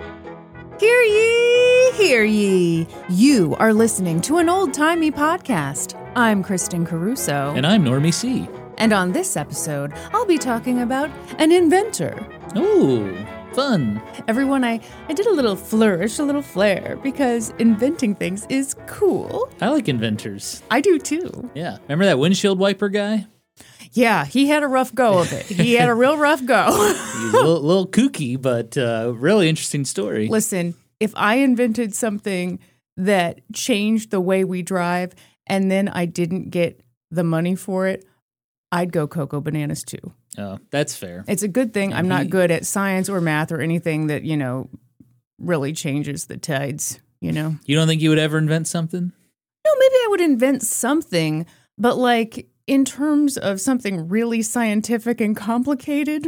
Hear ye, hear ye. You are listening to an old-timey podcast. I'm Kristen Caruso. And I'm Normie C. And on this episode, I'll be talking about an inventor. Ooh, fun. Everyone, I did a little flourish, a little flair, because inventing things is cool. I like inventors. I do too. Yeah. Remember that windshield wiper guy? Yeah, he had a rough go of it. He had a real rough go. He's a little kooky, but really interesting story. Listen, if I invented something that changed the way we drive and then I didn't get the money for it, I'd go Cocoa Bananas too. Oh, that's fair. It's a good thing I'm not good at science or math or anything that, really changes the tides, You don't think you would ever invent something? No, maybe I would invent something, but like in terms of something really scientific and complicated.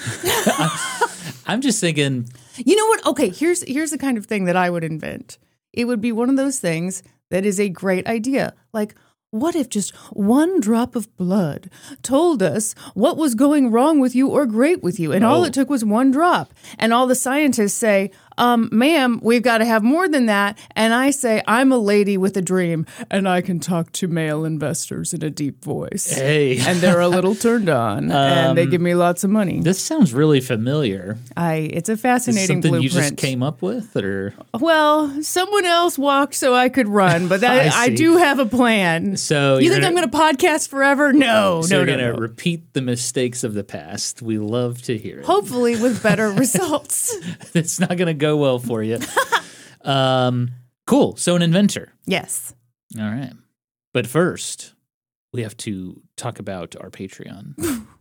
I'm just thinking. You know what? Okay, here's the kind of thing that I would invent. It would be one of those things that is a great idea. Like, what if just one drop of blood told us what was going wrong with you or great with you? And all it took was one drop. And all the scientists say, ma'am, we've got to have more than that. And I say, I'm a lady with a dream, and I can talk to male investors in a deep voice. Hey. And they're a little turned on, and they give me lots of money. This sounds really familiar. It's a fascinating something blueprint. You just came up with, or? Well, someone else walked so I could run, but I do have a plan. So you think I'm going to podcast forever? No, so you're going to repeat the mistakes of the past. We love to hear it. Hopefully with better results. It's not going to go well for you. Cool. So an inventor. Yes. All right. But first, we have to talk about our Patreon.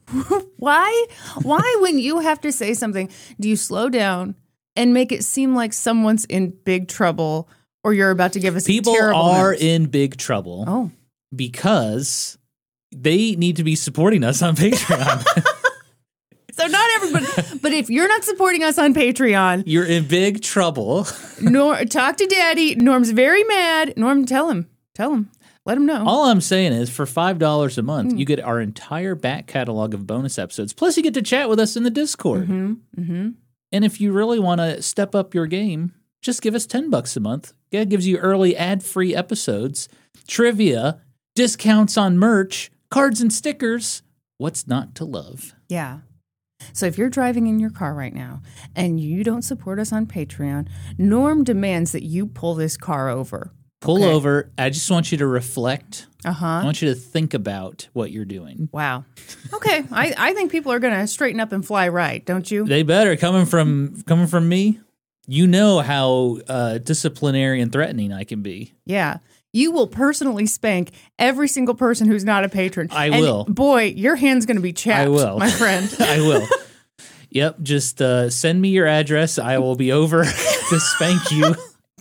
Why when you have to say something, do you slow down and make it seem like someone's in big trouble or you're about to give us People a terrible are news? in big trouble. Oh. Because they need to be supporting us on Patreon. So not everybody, but if you're not supporting us on Patreon, you're in big trouble. Talk to Daddy. Norm's very mad. Norm, tell him. Let him know. All I'm saying is for $5 a month, you get our entire back catalog of bonus episodes. Plus, you get to chat with us in the Discord. And if you really want to step up your game, just give us $10 a month. That gives you early ad-free episodes, trivia, discounts on merch, cards and stickers. What's not to love? Yeah. So if you're driving in your car right now and you don't support us on Patreon, Norm demands that you pull this car over. Pull over. I just want you to reflect. I Uh-huh. want you to think about what you're doing. Wow. Okay. I think people are going to straighten up and fly right, don't you? They better. Coming from me, you know how disciplinary and threatening I can be. Yeah. You will personally spank every single person who's not a patron. I and will. Boy, your hand's going to be chapped, I will. my friend. I will. Yep. Just send me your address. I will be over to spank you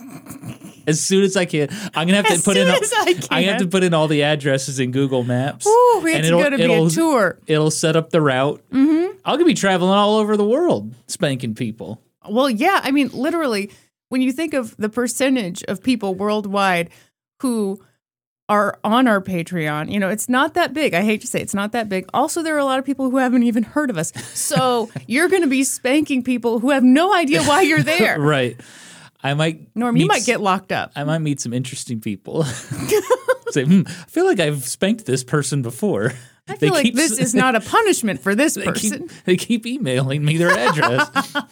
as soon as I can. I'm gonna have to put in. I have to put in all the addresses in Google Maps. Ooh, it's going to be a tour. It'll set up the route. I'm gonna be traveling all over the world spanking people. Well, yeah. I mean, literally, when you think of the percentage of people worldwide who are on our Patreon, it's not that big. I hate to say it's not that big. Also, there are a lot of people who haven't even heard of us. So you're going to be spanking people who have no idea why you're there. Right. I might. Norm, you might get locked up. I might meet some interesting people. Say, I feel like I've spanked this person before. I feel like this is not a punishment for this person. They keep emailing me their address.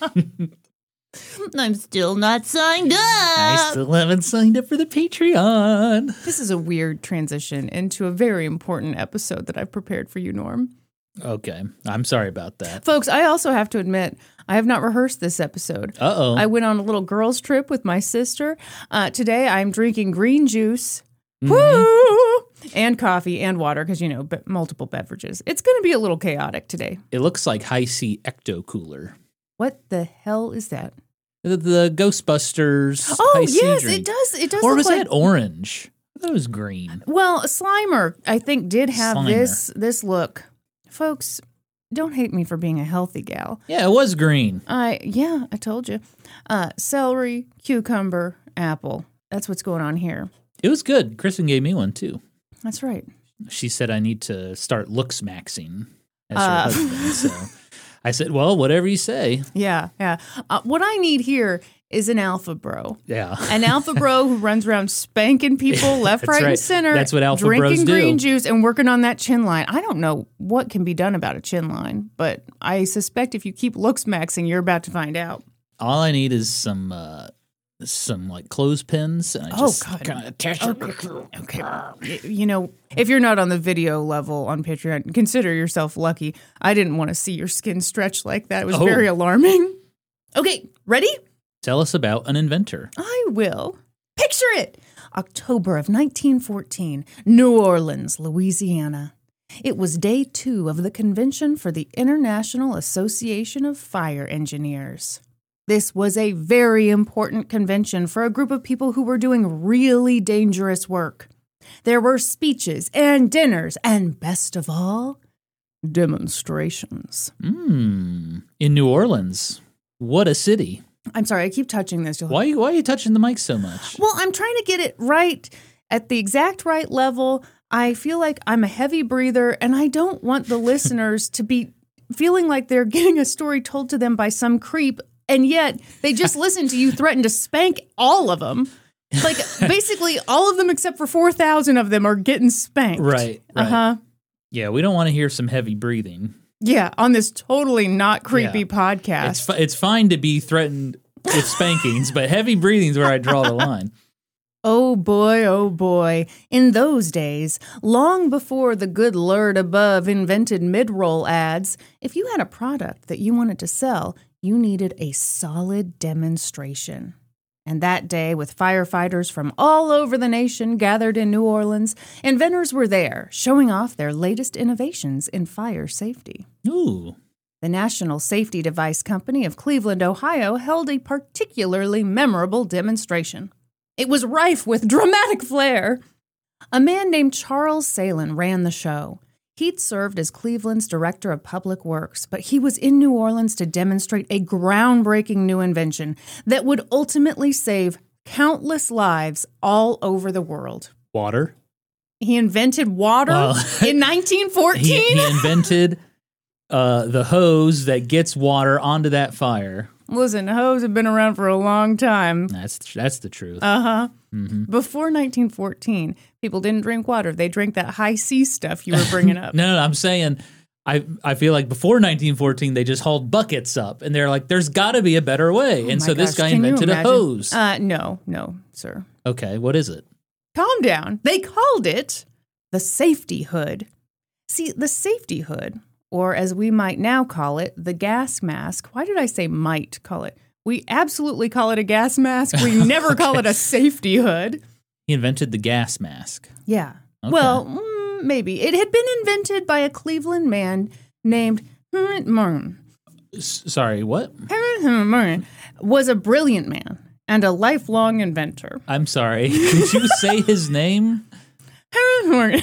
I'm still not signed up. I still haven't signed up for the Patreon. This is a weird transition into a very important episode that I've prepared for you, Norm. Okay. I'm sorry about that. Folks, I also have to admit, I have not rehearsed this episode. Uh-oh. I went on a little girls' trip with my sister. Today, I'm drinking green juice. Woo! And coffee and water because, multiple beverages. It's going to be a little chaotic today. It looks like Hi-C Ecto Cooler. What the hell is that? The Ghostbusters. Oh, Hi-C yes, drink. it does. It does. Or look was like... that orange? I thought it was green. Well, Slimer, I think, did have Slimer. this look. Folks, don't hate me for being a healthy gal. Yeah, it was green. I told you. Celery, cucumber, apple. That's what's going on here. It was good. Kristen gave me one, too. That's right. She said I need to start looks maxing as her husband, so I said, well, whatever you say. Yeah. What I need here is an alpha bro. Yeah. An alpha bro who runs around spanking people left, right, and center. That's what alpha bros drinking do. green juice and working on that chin line. I don't know what can be done about a chin line, but I suspect if you keep looks maxing, you're about to find out. All I need is some like clothespins, and I just kind of attach it. Okay. You know, if you're not on the video level on Patreon, consider yourself lucky. I didn't want to see your skin stretch like that. It was very alarming. Okay, ready? Tell us about an inventor. I will. Picture it. October of 1914, New Orleans, Louisiana. It was day 2 of the convention for the International Association of Fire Engineers. This was a very important convention for a group of people who were doing really dangerous work. There were speeches and dinners, and best of all, demonstrations. In New Orleans. What a city. I'm sorry, I keep touching this. Why are you touching the mic so much? Well, I'm trying to get it right at the exact right level. I feel like I'm a heavy breather, and I don't want the listeners to be feeling like they're getting a story told to them by some creep, and yet they just listened to you threaten to spank all of them. Like, basically, all of them except for 4,000 of them are getting spanked. Right. Uh-huh. Yeah, we don't want to hear some heavy breathing. Yeah, on this totally not creepy podcast. It's fine to be threatened with spankings, but heavy breathing is where I draw the line. Oh boy. In those days, long before the good Lord above invented mid-roll ads, if you had a product that you wanted to sell, you needed a solid demonstration. And that day, with firefighters from all over the nation gathered in New Orleans, inventors were there, showing off their latest innovations in fire safety. Ooh. The National Safety Device Company of Cleveland, Ohio, held a particularly memorable demonstration. It was rife with dramatic flair. A man named Charles Salin ran the show. He'd served as Cleveland's Director of Public Works, but he was in New Orleans to demonstrate a groundbreaking new invention that would ultimately save countless lives all over the world. Water? He invented water in 1914? He invented the hose that gets water onto that fire. Listen, hose have been around for a long time. That's the truth. Uh-huh. Mm-hmm. Before 1914, people didn't drink water. They drank that high C stuff you were bringing up. No, I'm saying I feel like before 1914, they just hauled buckets up, and they're like, there's got to be a better way. And so this guy invented a hose. No, sir. Okay, what is it? Calm down. They called it the safety hood. See, the safety hood, or as we might now call it, the gas mask. Why did I say might call it? We absolutely call it a gas mask. We never call it a safety hood. He invented the gas mask. Yeah. Okay. Well, maybe. It had been invented by a Cleveland man named Herman Morin. Sorry, what? Herman Morin was a brilliant man and a lifelong inventor. I'm sorry. Could you say his name? Herman Morin.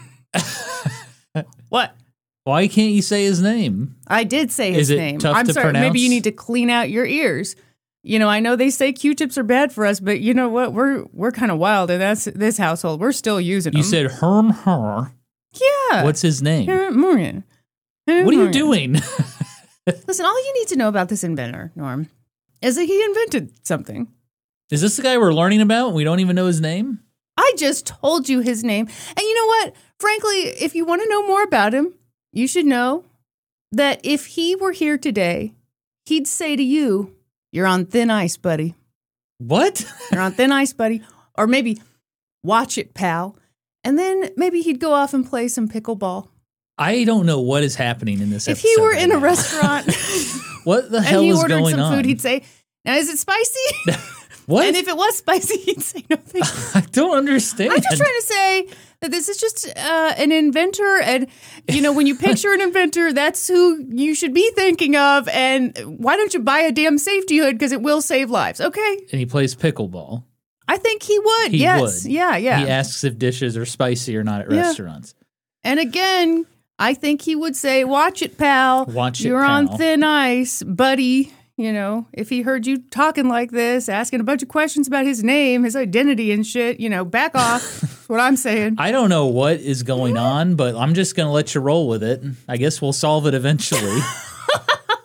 What? Why can't you say his name? I did say his name. Tough I'm to sorry. pronounce? Maybe you need to clean out your ears. You know, I know they say Q-tips are bad for us, but you know what? We're kind of wild in this household. We're still using them. You said Her. Yeah. What's his name? Herman Morin. What are you doing? Listen, all you need to know about this inventor, Norm, is that he invented something. Is this the guy we're learning about and we don't even know his name? I just told you his name. And you know what? Frankly, if you want to know more about him, you should know that if he were here today, he'd say to you, "You're on thin ice, buddy." What? You're on thin ice, buddy. Or maybe, "Watch it, pal." And then maybe he'd go off and play some pickleball. I don't know what is happening in this episode. If he were right in a now. restaurant what the hell and he is ordered going some on? food, he'd say, "Now, is it spicy?" What? And if it was spicy, he'd say, "No, thank you." I don't understand. I'm just trying to say that this is just an inventor. And, you know, when you picture an inventor, that's who you should be thinking of. And why don't you buy a damn safety hood? Because it will save lives. Okay. And he plays pickleball. I think he would. He yes. would. Yeah. He asks if dishes are spicy or not at restaurants. And again, I think he would say, "Watch it, pal. Watch it, You're pal. on thin ice, buddy." You know, if he heard you talking like this, asking a bunch of questions about his name, his identity and shit, you know, back off. That's what I'm saying. I don't know what is going on, but I'm just going to let you roll with it. I guess we'll solve it eventually.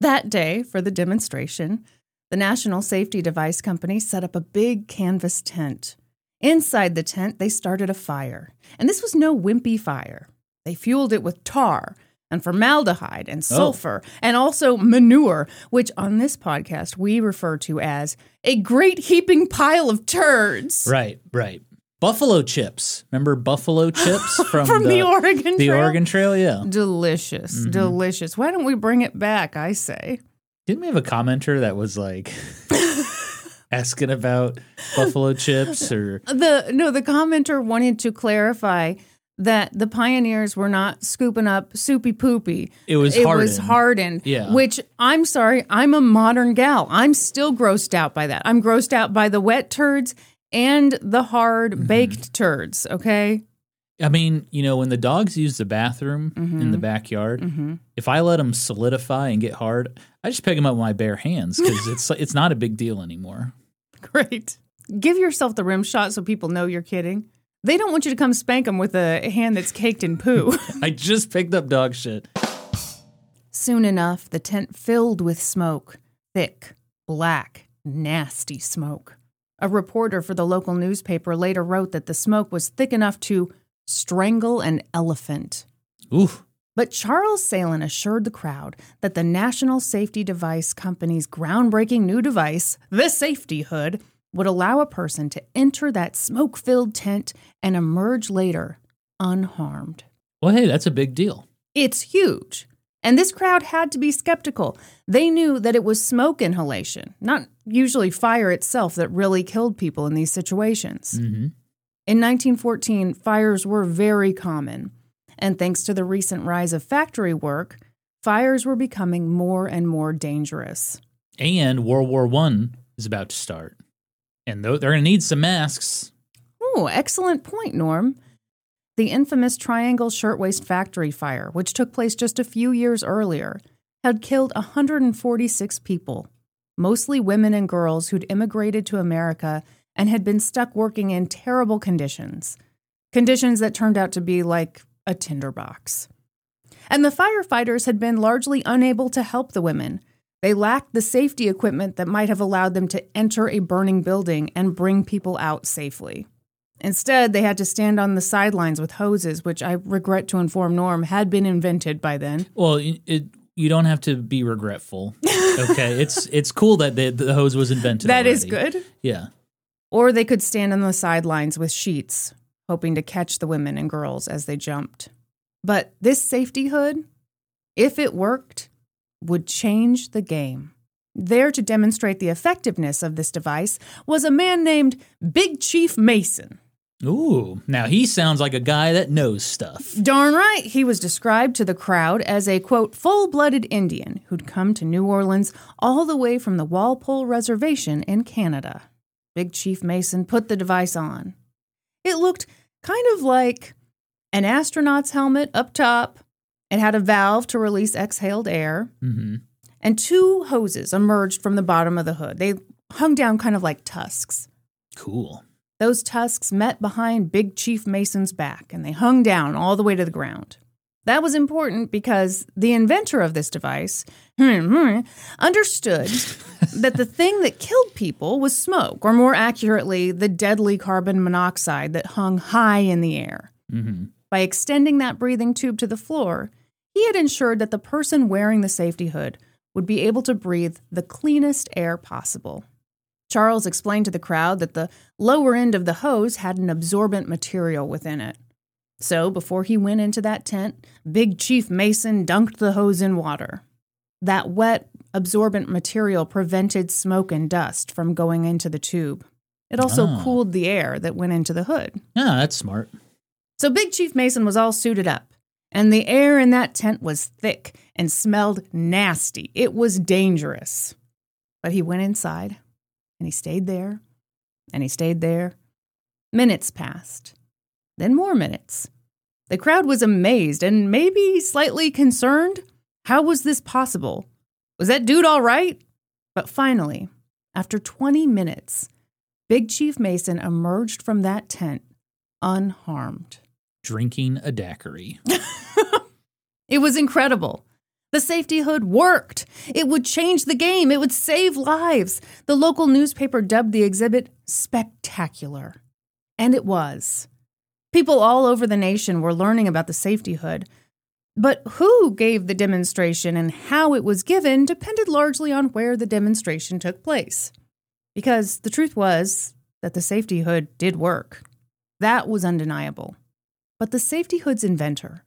That day, for the demonstration, the National Safety Device Company set up a big canvas tent. Inside the tent, they started a fire. And this was no wimpy fire. They fueled it with tar and formaldehyde and sulfur and also manure, which on this podcast we refer to as a great heaping pile of turds. Right. Buffalo chips. Remember buffalo chips from the Oregon Trail? The Oregon Trail, yeah. Delicious. Why don't we bring it back, I say? Didn't we have a commenter that was like asking about buffalo chips or the commenter wanted to clarify that the pioneers were not scooping up soupy poopy. It was hardened. Yeah. Which, I'm sorry, I'm a modern gal. I'm still grossed out by that. I'm grossed out by the wet turds and the hard baked turds, okay? I mean, when the dogs use the bathroom in the backyard, if I let them solidify and get hard, I just pick them up with my bare hands because it's not a big deal anymore. Great. Give yourself the rim shot so people know you're kidding. They don't want you to come spank them with a hand that's caked in poo. I just picked up dog shit. Soon enough, the tent filled with smoke. Thick, black, nasty smoke. A reporter for the local newspaper later wrote that the smoke was thick enough to strangle an elephant. Oof. But Charles Salin assured the crowd that the National Safety Device Company's groundbreaking new device, the safety hood, would allow a person to enter that smoke-filled tent and emerge later unharmed. Well, hey, that's a big deal. It's huge. And this crowd had to be skeptical. They knew that it was smoke inhalation, not usually fire itself, that really killed people in these situations. Mm-hmm. In 1914, fires were very common. And thanks to the recent rise of factory work, fires were becoming more and more dangerous. And World War I is about to start. And they're going to need some masks. Oh, excellent point, Norm. The infamous Triangle Shirtwaist Factory fire, which took place just a few years earlier, had killed 146 people, mostly women and girls who'd immigrated to America and had been stuck working in terrible conditions that turned out to be like a tinderbox. And the firefighters had been largely unable to help the women. They lacked the safety equipment that might have allowed them to enter a burning building and bring people out safely. Instead, they had to stand on the sidelines with hoses, which I regret to inform Norm had been invented by then. Well, you don't have to be regretful. Okay, it's cool that the hose was invented. That already. Is good. Yeah. Or they could stand on the sidelines with sheets, hoping to catch the women and girls as they jumped. But this safety hood, if it worked, would change the game. There to demonstrate the effectiveness of this device was a man named Big Chief Mason. Ooh, now he sounds like a guy that knows stuff. Darn right. He was described to the crowd as a, quote, full-blooded Indian who'd come to New Orleans all the way from the Walpole Reservation in Canada. Big Chief Mason put the device on. It looked kind of like an astronaut's helmet up top. It had a valve to release exhaled air. Mm-hmm. And two hoses emerged from the bottom of the hood. They hung down kind of like tusks. Cool. Those tusks met behind Big Chief Mason's back, and they hung down all the way to the ground. That was important because the inventor of this device understood that the thing that killed people was smoke, or more accurately, the deadly carbon monoxide that hung high in the air. Mm-hmm. By extending that breathing tube to the floor, he had ensured that the person wearing the safety hood would be able to breathe the cleanest air possible. Charles explained to the crowd that the lower end of the hose had an absorbent material within it. So before he went into that tent, Big Chief Mason dunked the hose in water. That wet, absorbent material prevented smoke and dust from going into the tube. It also cooled the air that went into the hood. Yeah, that's smart. So Big Chief Mason was all suited up, and the air in that tent was thick and smelled nasty. It was dangerous. But he went inside, and he stayed there, and he stayed there. Minutes passed. Then more minutes. The crowd was amazed and maybe slightly concerned. How was this possible? Was that dude all right? But finally, after 20 minutes, Big Chief Mason emerged from that tent unharmed. Drinking a daiquiri. It was incredible. The safety hood worked. It would change the game. It would save lives. The local newspaper dubbed the exhibit spectacular. And it was. People all over the nation were learning about the safety hood. But who gave the demonstration and how it was given depended largely on where the demonstration took place. Because the truth was that the safety hood did work. That was undeniable. But the safety hood's inventor.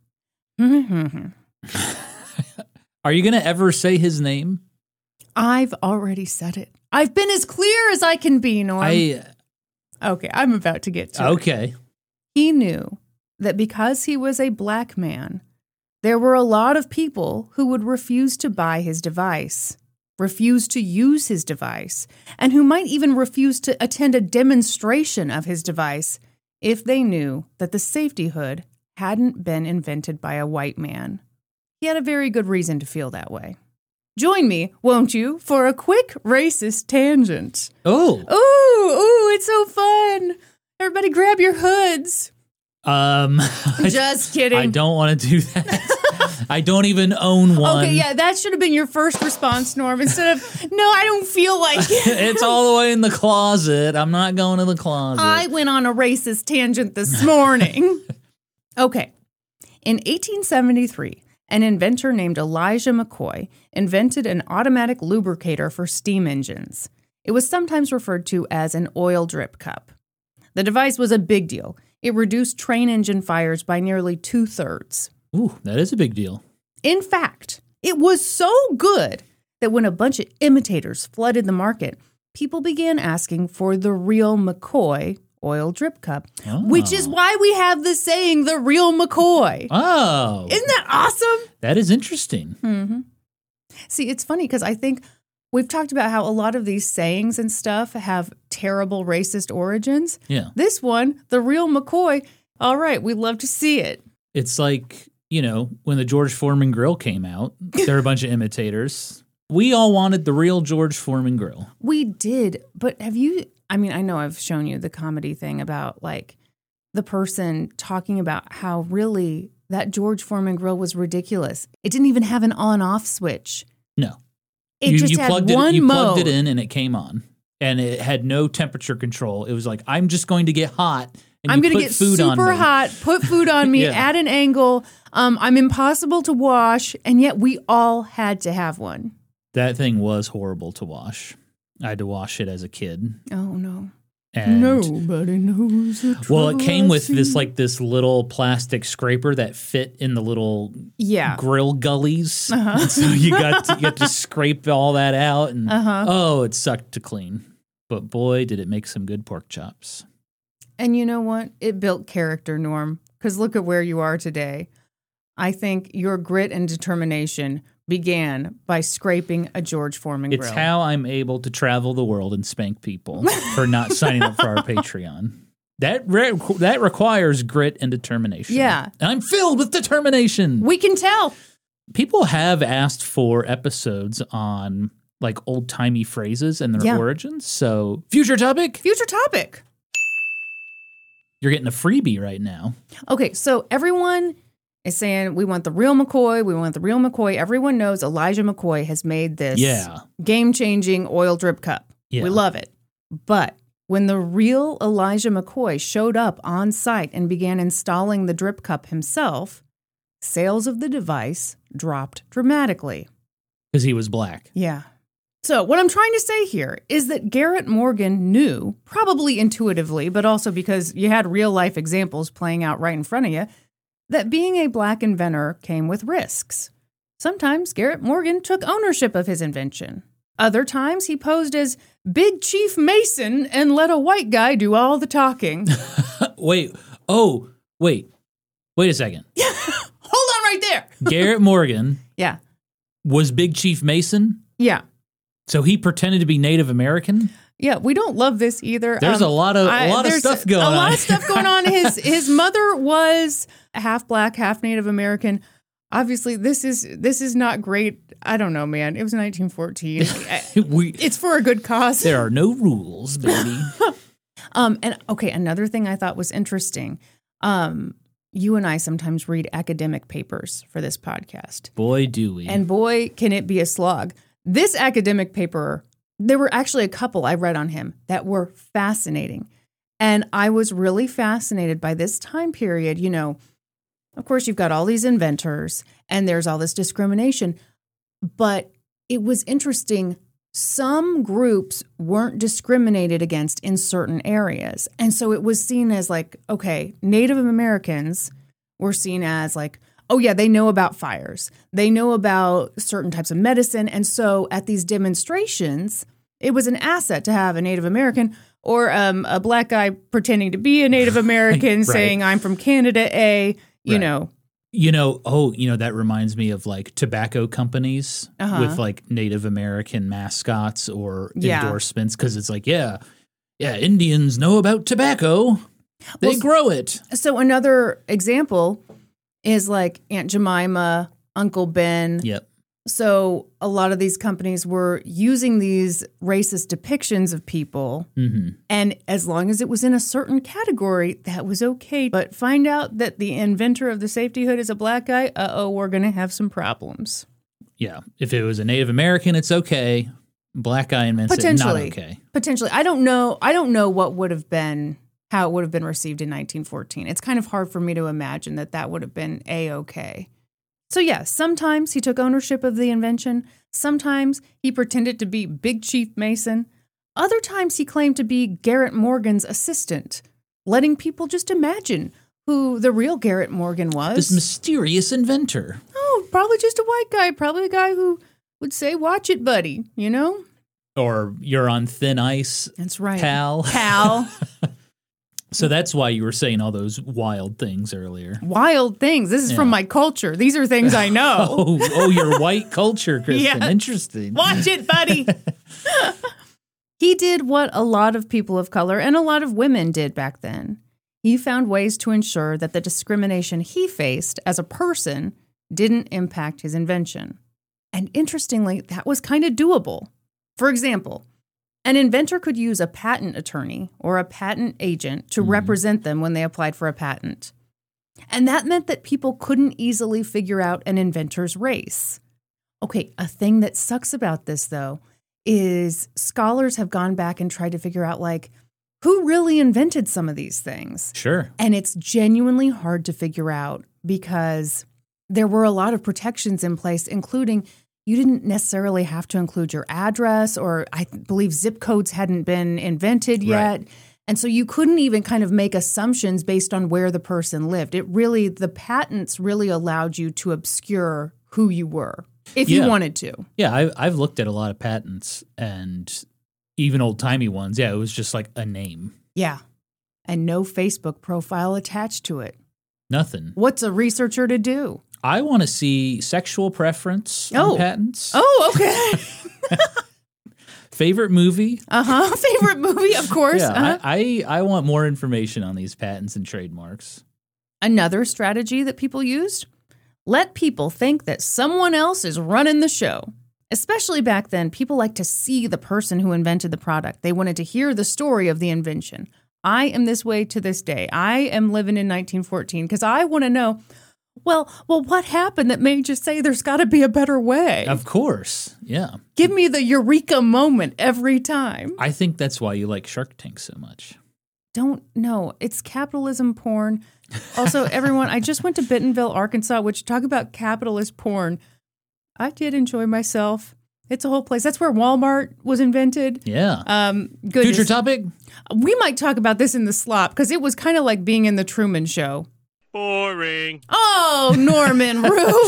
Are you going to ever say his name? I've already said it. I've been as clear as I can be, Norm. Okay, I'm about to get to it. Okay. He knew that because he was a black man, there were a lot of people who would refuse to buy his device, refuse to use his device, and who might even refuse to attend a demonstration of his device if they knew that the safety hood hadn't been invented by a white man. He had a very good reason to feel that way. Join me, won't you, for a quick racist tangent. Oh. Ooh, it's so fun. Everybody grab your hoods. Just kidding. I don't want to do that. I don't even own one. Okay, yeah, that should have been your first response, Norm, instead of, no, I don't feel like it. It's all the way in the closet. I'm not going to the closet. I went on a racist tangent this morning. Okay. In 1873, an inventor named Elijah McCoy invented an automatic lubricator for steam engines. It was sometimes referred to as an oil drip cup. The device was a big deal. It reduced train engine fires by nearly 2/3. Ooh, that is a big deal. In fact, it was so good that when a bunch of imitators flooded the market, people began asking for the real McCoy oil drip cup, which is why we have the saying, the real McCoy. Oh. Isn't that awesome? That is interesting. Mm-hmm. See, it's funny because I think we've talked about how a lot of these sayings and stuff have terrible racist origins. Yeah. This one, the real McCoy, all right, we'd love to see it. It's like, when the George Foreman grill came out, there were a bunch of imitators. We all wanted the real George Foreman grill. We did, but I know I've shown you the comedy thing about like the person talking about how really that George Foreman grill was ridiculous. It didn't even have an on-off switch. No. It just had one mode. You plugged it in and it came on. And it had no temperature control. It was like, I'm just going to get hot. And I'm going to get super hot, put food on me at an angle. I'm impossible to wash. And yet we all had to have one. That thing was horrible to wash. I had to wash it as a kid. Oh, no. And nobody knows the trouble. Well, it came with this little plastic scraper that fit in the little grill gullies. Uh-huh. So you got to scrape all that out, and it sucked to clean. But boy, did it make some good pork chops. And you know what? It built character, Norm, because look at where you are today. I think your grit and determination began by scraping a George Foreman grill. It's how I'm able to travel the world and spank people for not signing up for our Patreon. That requires grit and determination. Yeah. And I'm filled with determination. We can tell. People have asked for episodes on like old-timey phrases and their origins. So, future topic? Future topic. You're getting a freebie right now. Okay, so everyone is saying, we want the real McCoy. We want the real McCoy. Everyone knows Elijah McCoy has made this game-changing oil drip cup. Yeah. We love it. But when the real Elijah McCoy showed up on site and began installing the drip cup himself, sales of the device dropped dramatically. Because he was black. Yeah. So what I'm trying to say here is that Garrett Morgan knew, probably intuitively, but also because you had real-life examples playing out right in front of you, that being a black inventor came with risks. Sometimes Garrett Morgan took ownership of his invention. Other times he posed as Big Chief Mason and let a white guy do all the talking. Wait a second. Hold on right there. Garrett Morgan was Big Chief Mason? Yeah. So he pretended to be Native American? Yeah, we don't love this either. There's a lot of stuff going on. A lot of stuff going on. His mother was half black, half Native American. Obviously, this is not great. I don't know, man. It was 1914. It's for a good cause. There are no rules, baby. And okay, another thing I thought was interesting. you and I sometimes read academic papers for this podcast. Boy, do we. And boy, can it be a slog. This academic paper, there were actually a couple I read on him that were fascinating. And I was really fascinated by this time period. You know, of course, you've got all these inventors and there's all this discrimination. But it was interesting. Some groups weren't discriminated against in certain areas. And so it was seen as like, okay, Native Americans were seen as like, oh yeah, they know about fires. They know about certain types of medicine. And so at these demonstrations, it was an asset to have a Native American or a black guy pretending to be a Native American right. saying, I'm from Canada A, you know. That reminds me of like tobacco companies with like Native American mascots or endorsements. Because it's like, yeah, Indians know about tobacco. They grow it. So another example is like Aunt Jemima, Uncle Ben. Yep. So a lot of these companies were using these racist depictions of people. Mm-hmm. And as long as it was in a certain category, that was okay. But find out that the inventor of the safety hood is a black guy, we're going to have some problems. Yeah. If it was a Native American, it's okay. Black guy invents it, not okay. Potentially. I don't know what would have been, how it would have been received in 1914. It's kind of hard for me to imagine that would have been A-okay. So yeah, sometimes he took ownership of the invention. Sometimes he pretended to be Big Chief Mason. Other times he claimed to be Garrett Morgan's assistant, letting people just imagine who the real Garrett Morgan was. This mysterious inventor. Oh, probably just a white guy. Probably a guy who would say, watch it, buddy, you know? Or you're on thin ice. That's right. Pal. So that's why you were saying all those wild things earlier. Wild things. This is from my culture. These are things I know. Your white culture, Kristen. Yeah. Interesting. Watch it, buddy. He did what a lot of people of color and a lot of women did back then. He found ways to ensure that the discrimination he faced as a person didn't impact his invention. And interestingly, that was kind of doable. For example, an inventor could use a patent attorney or a patent agent to represent them when they applied for a patent. And that meant that people couldn't easily figure out an inventor's race. Okay, a thing that sucks about this, though, is scholars have gone back and tried to figure out, like, who really invented some of these things? Sure. And it's genuinely hard to figure out because there were a lot of protections in place, including you didn't necessarily have to include your address, or I believe zip codes hadn't been invented yet. Right. And so you couldn't even kind of make assumptions based on where the person lived. The patents really allowed you to obscure who you were if you wanted to. Yeah, I've looked at a lot of patents and even old-timey ones. Yeah, it was just like a name. Yeah, and no Facebook profile attached to it. Nothing. What's a researcher to do? I want to see sexual preference on patents. Oh, okay. Favorite movie? Favorite movie, of course. Yeah, I want more information on these patents and trademarks. Another strategy that people used? Let people think that someone else is running the show. Especially back then, people liked to see the person who invented the product. They wanted to hear the story of the invention. I am this way to this day. I am living in 1914 because I want to know, well, what happened that made you say there's got to be a better way? Of course, yeah. Give me the eureka moment every time. I think that's why you like Shark Tank so much. Don't know. It's capitalism porn. Also, everyone, I just went to Bentonville, Arkansas, which talk about capitalist porn. I did enjoy myself. It's a whole place. That's where Walmart was invented. Yeah. Goodness. Future topic? We might talk about this in the slop because it was kind of like being in the Truman Show. Boring. Oh, Norman,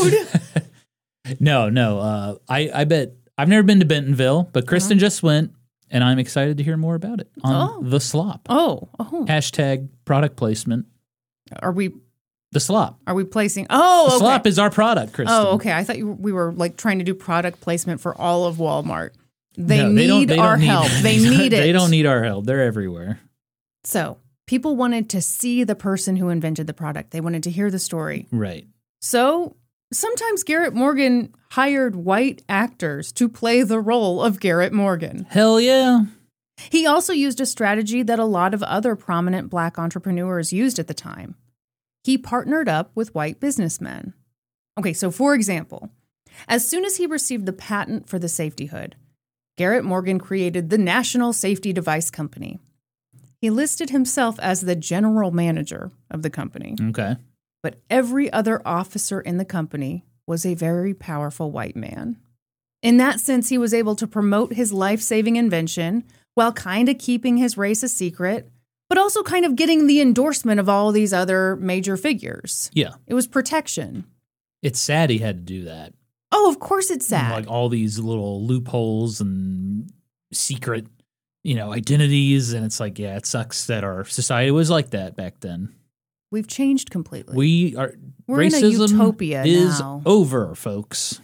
rude. No. I bet I've never been to Bentonville, but Kristen just went, and I'm excited to hear more about it on The Slop. Oh. Hashtag product placement. Are we... The Slop. Are we placing... Oh, The Slop is our product, Kristen. Oh, okay. I thought we were like trying to do product placement for all of Walmart. They need our help. They need it. They don't need our help. They're everywhere. So people wanted to see the person who invented the product. They wanted to hear the story. Right. So sometimes Garrett Morgan hired white actors to play the role of Garrett Morgan. Hell yeah. He also used a strategy that a lot of other prominent black entrepreneurs used at the time. he partnered up with white businessmen. Okay, so for example, as soon as he received the patent for the safety hood, Garrett Morgan created the National Safety Device Company. He listed himself as the general manager of the company. Okay. But every other officer in the company was a very powerful white man. In that sense, he was able to promote his life-saving invention while kind of keeping his race a secret, but also kind of getting the endorsement of all these other major figures. Yeah. It was protection. It's sad he had to do that. Oh, of course it's sad. Like all these little loopholes and secret, identities. And it's like, yeah, it sucks that our society was like that back then. We've changed completely. We're in a racism utopia is now. over, folks.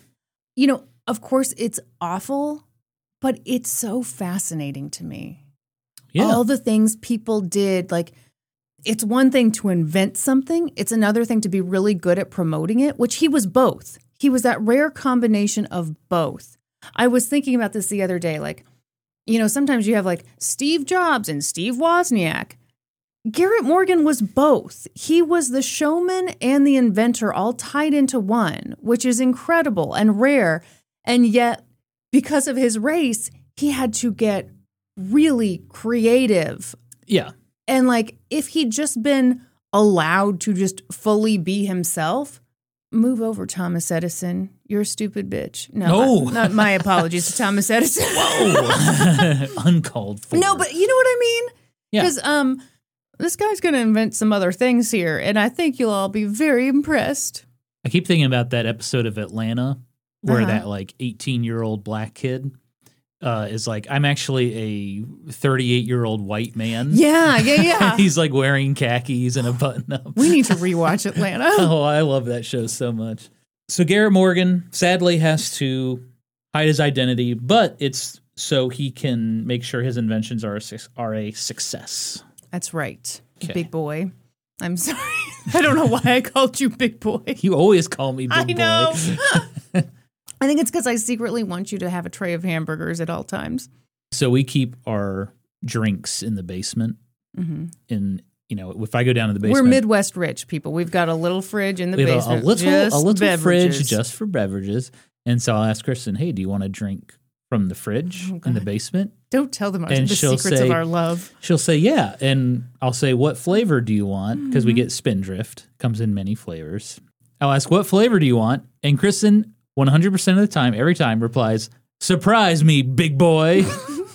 Of course it's awful, but it's so fascinating to me. Yeah. All the things people did, like, it's one thing to invent something. It's another thing to be really good at promoting it, which he was both. He was that rare combination of both. I was thinking about this the other day. Like, sometimes you have like Steve Jobs and Steve Wozniak. Garrett Morgan was both. He was the showman and the inventor all tied into one, which is incredible and rare. And yet, because of his race, he had to get really creative. Yeah. And like, if he'd just been allowed to just fully be himself, move over, Thomas Edison. You're a stupid bitch. No, not my apologies to Thomas Edison. Whoa. Uncalled for. No, but you know what I mean? Yeah. Because this guy's going to invent some other things here, and I think you'll all be very impressed. I keep thinking about that episode of Atlanta where that like 18-year-old black kid is like, I'm actually a 38-year-old white man. Yeah. He's like wearing khakis and a button-up. We need to rewatch Atlanta. Oh, I love that show so much. So Garrett Morgan sadly has to hide his identity, but it's so he can make sure his inventions are a success. That's right. Okay. Big boy. I'm sorry. I don't know why I called you big boy. You always call me big boy. I know. I think it's because I secretly want you to have a tray of hamburgers at all times. So we keep our drinks in the basement. Mm-hmm. If I go down to the basement, we're Midwest rich people. We've got a little fridge in the basement. A little beverages. fridge just for beverages. And so I'll ask Kristen, hey, do you want a drink from the fridge in the basement? Don't tell them the secrets of our love. She'll say, yeah. And I'll say, what flavor do you want? Because we get Spindrift. Comes in many flavors. I'll ask, what flavor do you want? And Kristen, 100% of the time, every time, replies, surprise me, big boy.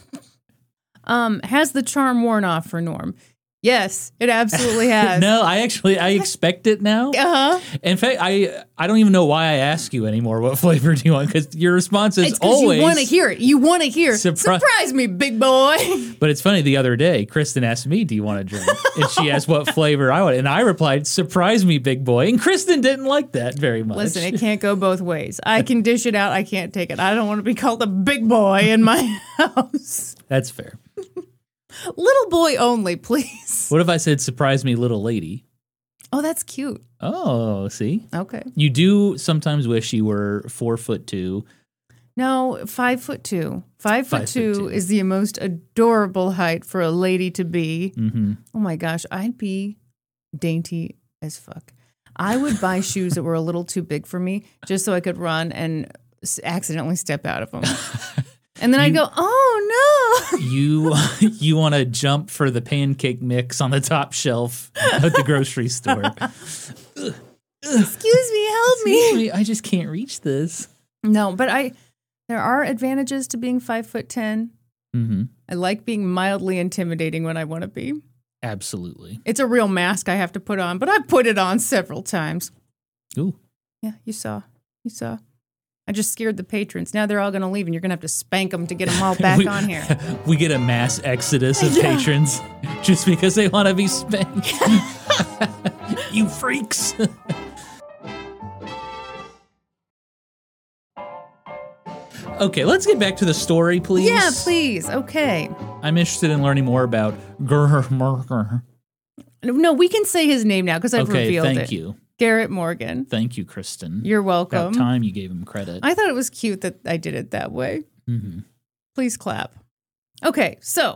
Has the charm worn off for Norm? Yes, it absolutely has. No, I expect it now. Uh-huh. In fact, I don't even know why I ask you anymore what flavor do you want, because your response is always... you want to hear it. You want to hear, surprise me, big boy. But it's funny, the other day, Kristen asked me, do you want a drink? And she asked what flavor I want. And I replied, surprise me, big boy. And Kristen didn't like that very much. Listen, it can't go both ways. I can dish it out. I can't take it. I don't want to be called a big boy in my house. That's fair. Little boy only, please. What if I said, surprise me, little lady? Oh, that's cute. Oh, see? Okay. You do sometimes wish you were 4'2". No, 5'2". 5'2" is the most adorable height for a lady to be. Mm-hmm. Oh my gosh, I'd be dainty as fuck. I would buy shoes that were a little too big for me just so I could run and accidentally step out of them. And then I'd go, oh, no. You want to jump for the pancake mix on the top shelf at the grocery store. Excuse me, help me. I just can't reach this. No, but there are advantages to being 5'10". Mm-hmm. I like being mildly intimidating when I want to be. Absolutely. It's a real mask I have to put on, but I've put it on several times. Ooh. Yeah, you saw. I just scared the patrons. Now they're all going to leave, and you're going to have to spank them to get them all back on here. We get a mass exodus of patrons just because they want to be spanked. You freaks. Okay, let's get back to the story, please. Yeah, please. Okay. I'm interested in learning more about Garrett Morgan. No, we can say his name now because I've revealed it. Okay, thank you. Garrett Morgan. Thank you, Kristen. You're welcome. About time you gave him credit. I thought it was cute that I did it that way. Mm-hmm. Please clap. Okay, so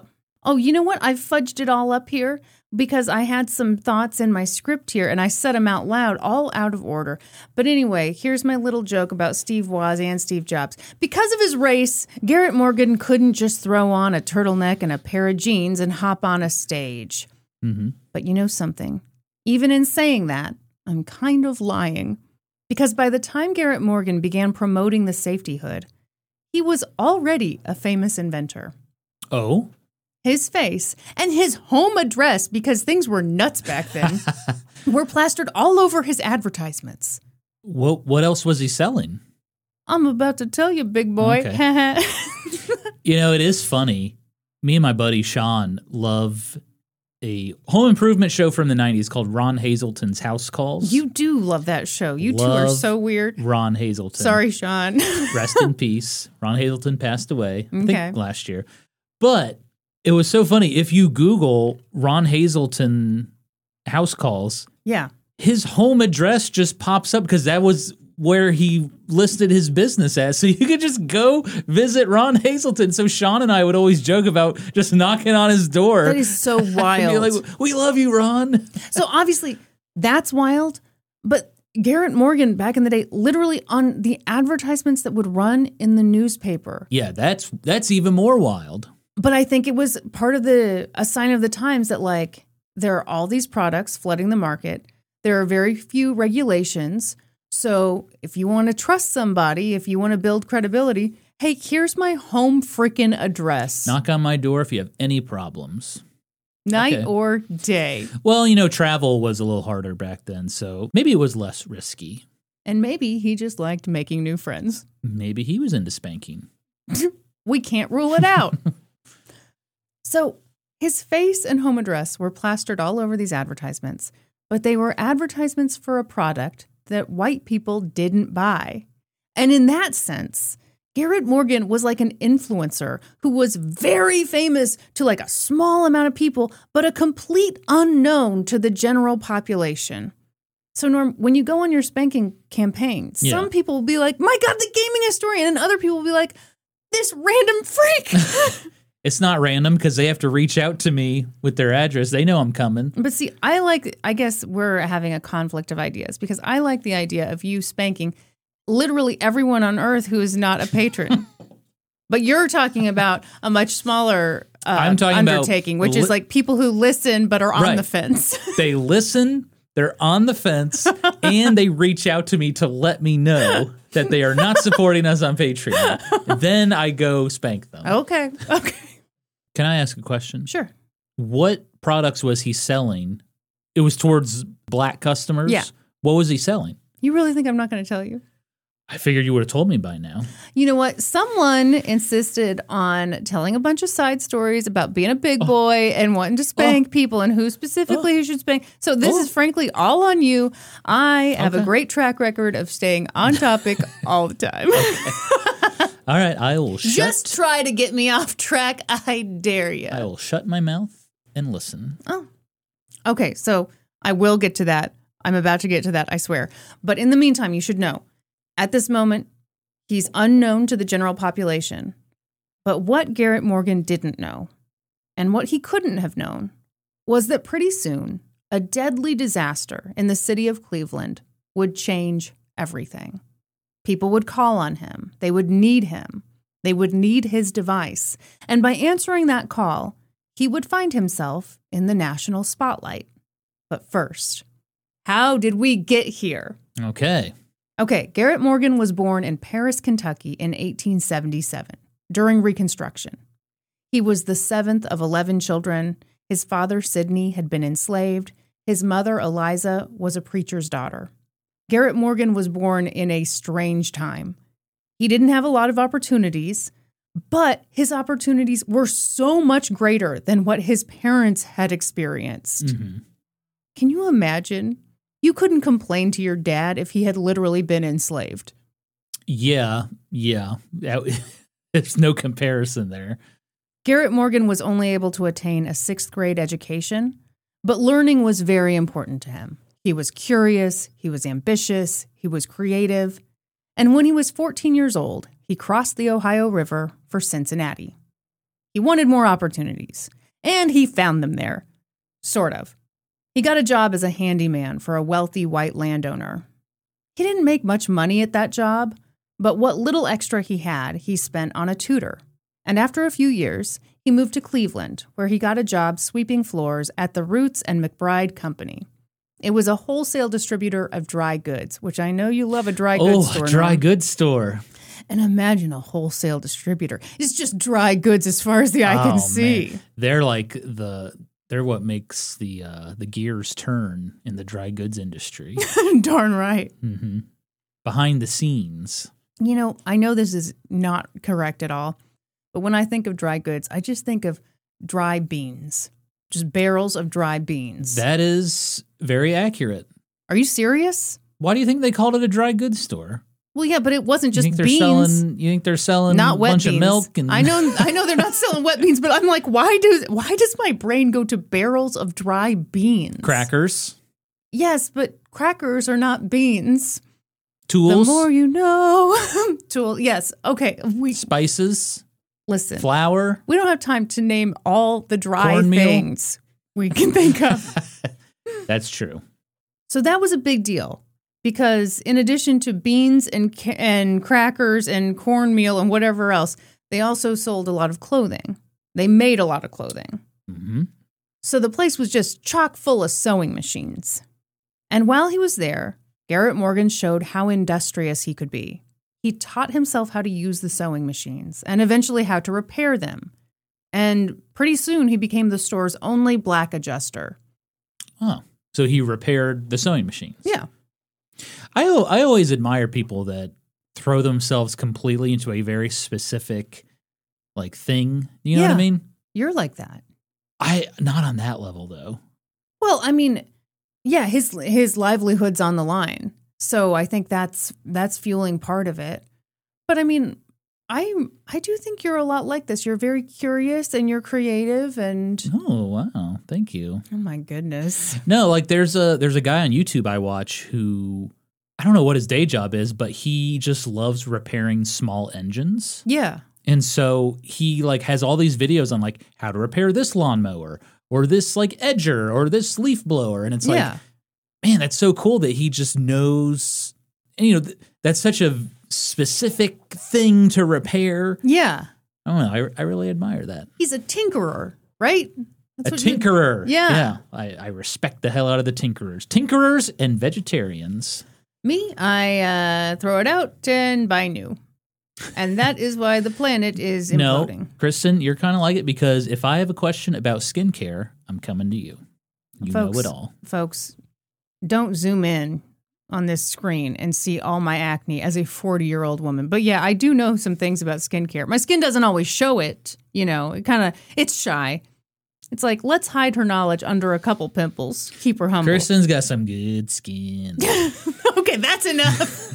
Oh, you know what? I've fudged it all up here because I had some thoughts in my script here and I said them out loud, all out of order. But anyway, here's my little joke about Steve Woz and Steve Jobs. Because of his race, Garrett Morgan couldn't just throw on a turtleneck and a pair of jeans and hop on a stage. Mm-hmm. But you know something? Even in saying that, I'm kind of lying. Because by the time Garrett Morgan began promoting the safety hood, he was already a famous inventor. Oh? His face and his home address, because things were nuts back then, were plastered all over his advertisements. What else was he selling? I'm about to tell you, big boy. Okay. You know, it is funny. Me and my buddy Sean love a home improvement show from the 90s called Ron Hazelton's House Calls. You do love that show. You two are so weird. Ron Hazelton. Sorry, Sean. Rest in peace. Ron Hazelton passed away, I Okay. think last year. But it was so funny. If you Google Ron Hazelton House Calls, Yeah. his home address just pops up because that was where he listed his business as. So you could just go visit Ron Hazelton. So Sean and I would always joke about just knocking on his door. That is so wild. And be like, we love you, Ron. So obviously, that's wild. But Garrett Morgan, back in the day, literally on the advertisements that would run in the newspaper. Yeah, that's even more wild. But I think it was part of a sign of the times that, like, there are all these products flooding the market. There are very few regulations. So if you want to trust somebody, if you want to build credibility, hey, here's my home freaking address. Knock on my door if you have any problems. Night Okay. or day. Well, you know, travel was a little harder back then, so maybe it was less risky. And maybe he just liked making new friends. Maybe he was into spanking. We can't rule it out. So his face and home address were plastered all over these advertisements, but they were advertisements for a product that white people didn't buy. And in that sense, Garrett Morgan was like an influencer who was very famous to like a small amount of people, but a complete unknown to the general population. So Norm, when you go on your spanking campaign, some people will be like, my God, the gaming historian. And other people will be like, this random freak. It's not random because they have to reach out to me with their address. They know I'm coming. But see, I guess we're having a conflict of ideas because I like the idea of you spanking literally everyone on earth who is not a patron. But you're talking about a much smaller I'm talking undertaking, which is like people who listen but are on Right. the fence. They listen, they're on the fence, and they reach out to me to let me know that they are not supporting us on Patreon. Then I go spank them. Okay. Can I ask a question? Sure. What products was he selling? It was towards black customers? Yeah. What was he selling? You really think I'm not going to tell you? I figured you would have told me by now. You know what? Someone insisted on telling a bunch of side stories about being a big boy and wanting to spank people and who specifically he should spank. So this is frankly all on you. I have a great track record of staying on topic all the time. All right, I will Just try to get me off track. I dare you. I will shut my mouth and listen. Oh. Okay, so I will get to that. I'm about to get to that, I swear. But in the meantime, you should know, at this moment, he's unknown to the general population. But what Garrett Morgan didn't know, and what he couldn't have known, was that pretty soon, a deadly disaster in the city of Cleveland would change everything. People would call on him. They would need him. They would need his device. And by answering that call, he would find himself in the national spotlight. But first, how did we get here? Okay. Okay, Garrett Morgan was born in Paris, Kentucky in 1877 during Reconstruction. He was the seventh of 11 children. His father, Sidney, had been enslaved. His mother, Eliza, was a preacher's daughter. Garrett Morgan was born in a strange time. He didn't have a lot of opportunities, but his opportunities were so much greater than what his parents had experienced. Mm-hmm. Can you imagine? You couldn't complain to your dad if he had literally been enslaved. Yeah. There's no comparison there. Garrett Morgan was only able to attain a 6th grade education, but learning was very important to him. He was curious, he was ambitious, he was creative, and when he was 14 years old, he crossed the Ohio River for Cincinnati. He wanted more opportunities, And he found them there. Sort of. He got a job as a handyman for a wealthy white landowner. He didn't make much money at that job, but what little extra he had, he spent on a tutor. And after a few years, he moved to Cleveland, where he got a job sweeping floors at the Roots and McBride Company. It was a wholesale distributor of dry goods, which I know you love a dry goods store. Oh, dry goods store. And imagine a wholesale distributor. It's just dry goods as far as the eye can see. Man. They're like they're what makes the gears turn in the dry goods industry. Darn right. Mm-hmm. Behind the scenes. You know, I know this is not correct at all, but when I think of dry goods, I just think of dry beans. Just barrels of dry beans. That is very accurate. Are you serious? Why do you think they called it a dry goods store? Well, yeah, but it wasn't just you beans. You think they're selling not a wet bunch beans. of milk? And I know they're not selling wet beans, but I'm like, why does my brain go to barrels of dry beans? Crackers. Yes, but crackers are not beans. Tools. The more you know. Tool. Yes. Okay. Spices. Listen. Flour. We don't have time to name all the dry Cornmeal. things we can think of. That's true. So that was a big deal because in addition to beans and crackers and cornmeal and whatever else, they also sold a lot of clothing. They made a lot of clothing. Mm-hmm. So the place was just chock full of sewing machines. And while he was there, Garrett Morgan showed how industrious he could be. He taught himself how to use the sewing machines and eventually how to repair them. And pretty soon he became the store's only black adjuster. Oh, so he repaired the sewing machines. Yeah. I always admire people that throw themselves completely into a very specific like thing. You know what I mean? You're like that. Not on that level though. Well, I mean, yeah, his livelihood's on the line. So I think that's fueling part of it. But I mean, I do think you're a lot like this. You're very curious and you're creative and Oh, wow. Thank you. oh my goodness. No, like there's a guy on YouTube I watch who I don't know what his day job is, but he just loves repairing small engines. Yeah. And so he like has all these videos on like how to repair this lawnmower or this like edger or this leaf blower. And it's like, man, that's so cool that he just knows, and, you know, that's such a specific thing to repair. Yeah. I don't know. I really admire that. He's a tinkerer, right? A tinkerer. Yeah. I respect the hell out of the tinkerers. Tinkerers and vegetarians. Me, I throw it out and buy new. And that is why the planet is imploding. No, Kristen, you're kind of like it because if I have a question about skincare, I'm coming to you. You know it all. Folks, don't zoom in on this screen and see all my acne as a 40-year-old woman. But yeah, I do know some things about skincare. My skin doesn't always show it, you know. It's shy. It's like, let's hide her knowledge under a couple pimples. Keep her humble. Kristen's got some good skin. Okay, that's enough.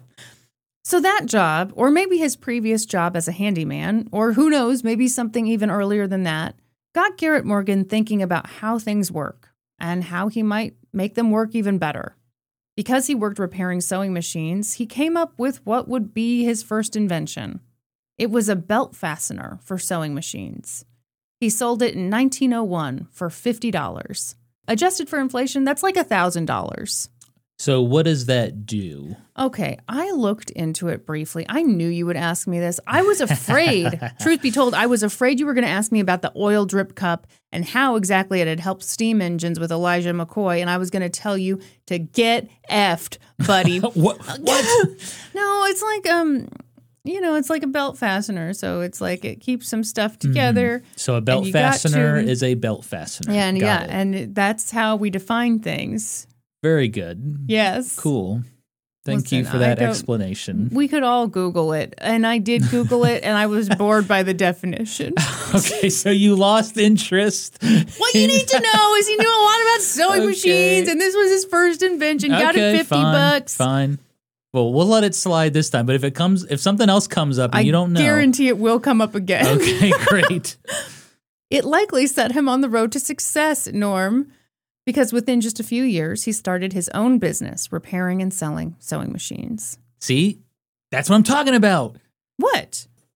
So that job, or maybe his previous job as a handyman, or who knows, maybe something even earlier than that, got Garrett Morgan thinking about how things work and how he might make them work even better. Because he worked repairing sewing machines, he came up with what would be his first invention. It was a belt fastener for sewing machines. He sold it in 1901 for $50. Adjusted for inflation, that's like $1,000. So what does that do? Okay, I looked into it briefly. I knew you would ask me this. I was afraid, truth be told, I was afraid you were going to ask me about the oil drip cup and how exactly it had helped steam engines with Elijah McCoy, and I was going to tell you to get effed, buddy. What? No, it's like it's like a belt fastener, so it's like it keeps some stuff together. So a belt fastener is a belt fastener. Yeah, and Got it. and that's how we define things. Very good. Yes. Cool. Thank you for that explanation. We could all Google it, and I did Google it, and I was bored by the definition. Okay, so you lost interest. What you need to know is he knew a lot about sewing machines, and this was his first invention. Got him $50. Fine. Well, we'll let it slide this time. But if something else comes up and you don't know, I guarantee it will come up again. Okay, great. It likely set him on the road to success, Norm. Because within just a few years, he started his own business repairing and selling sewing machines. See? That's what I'm talking about. What?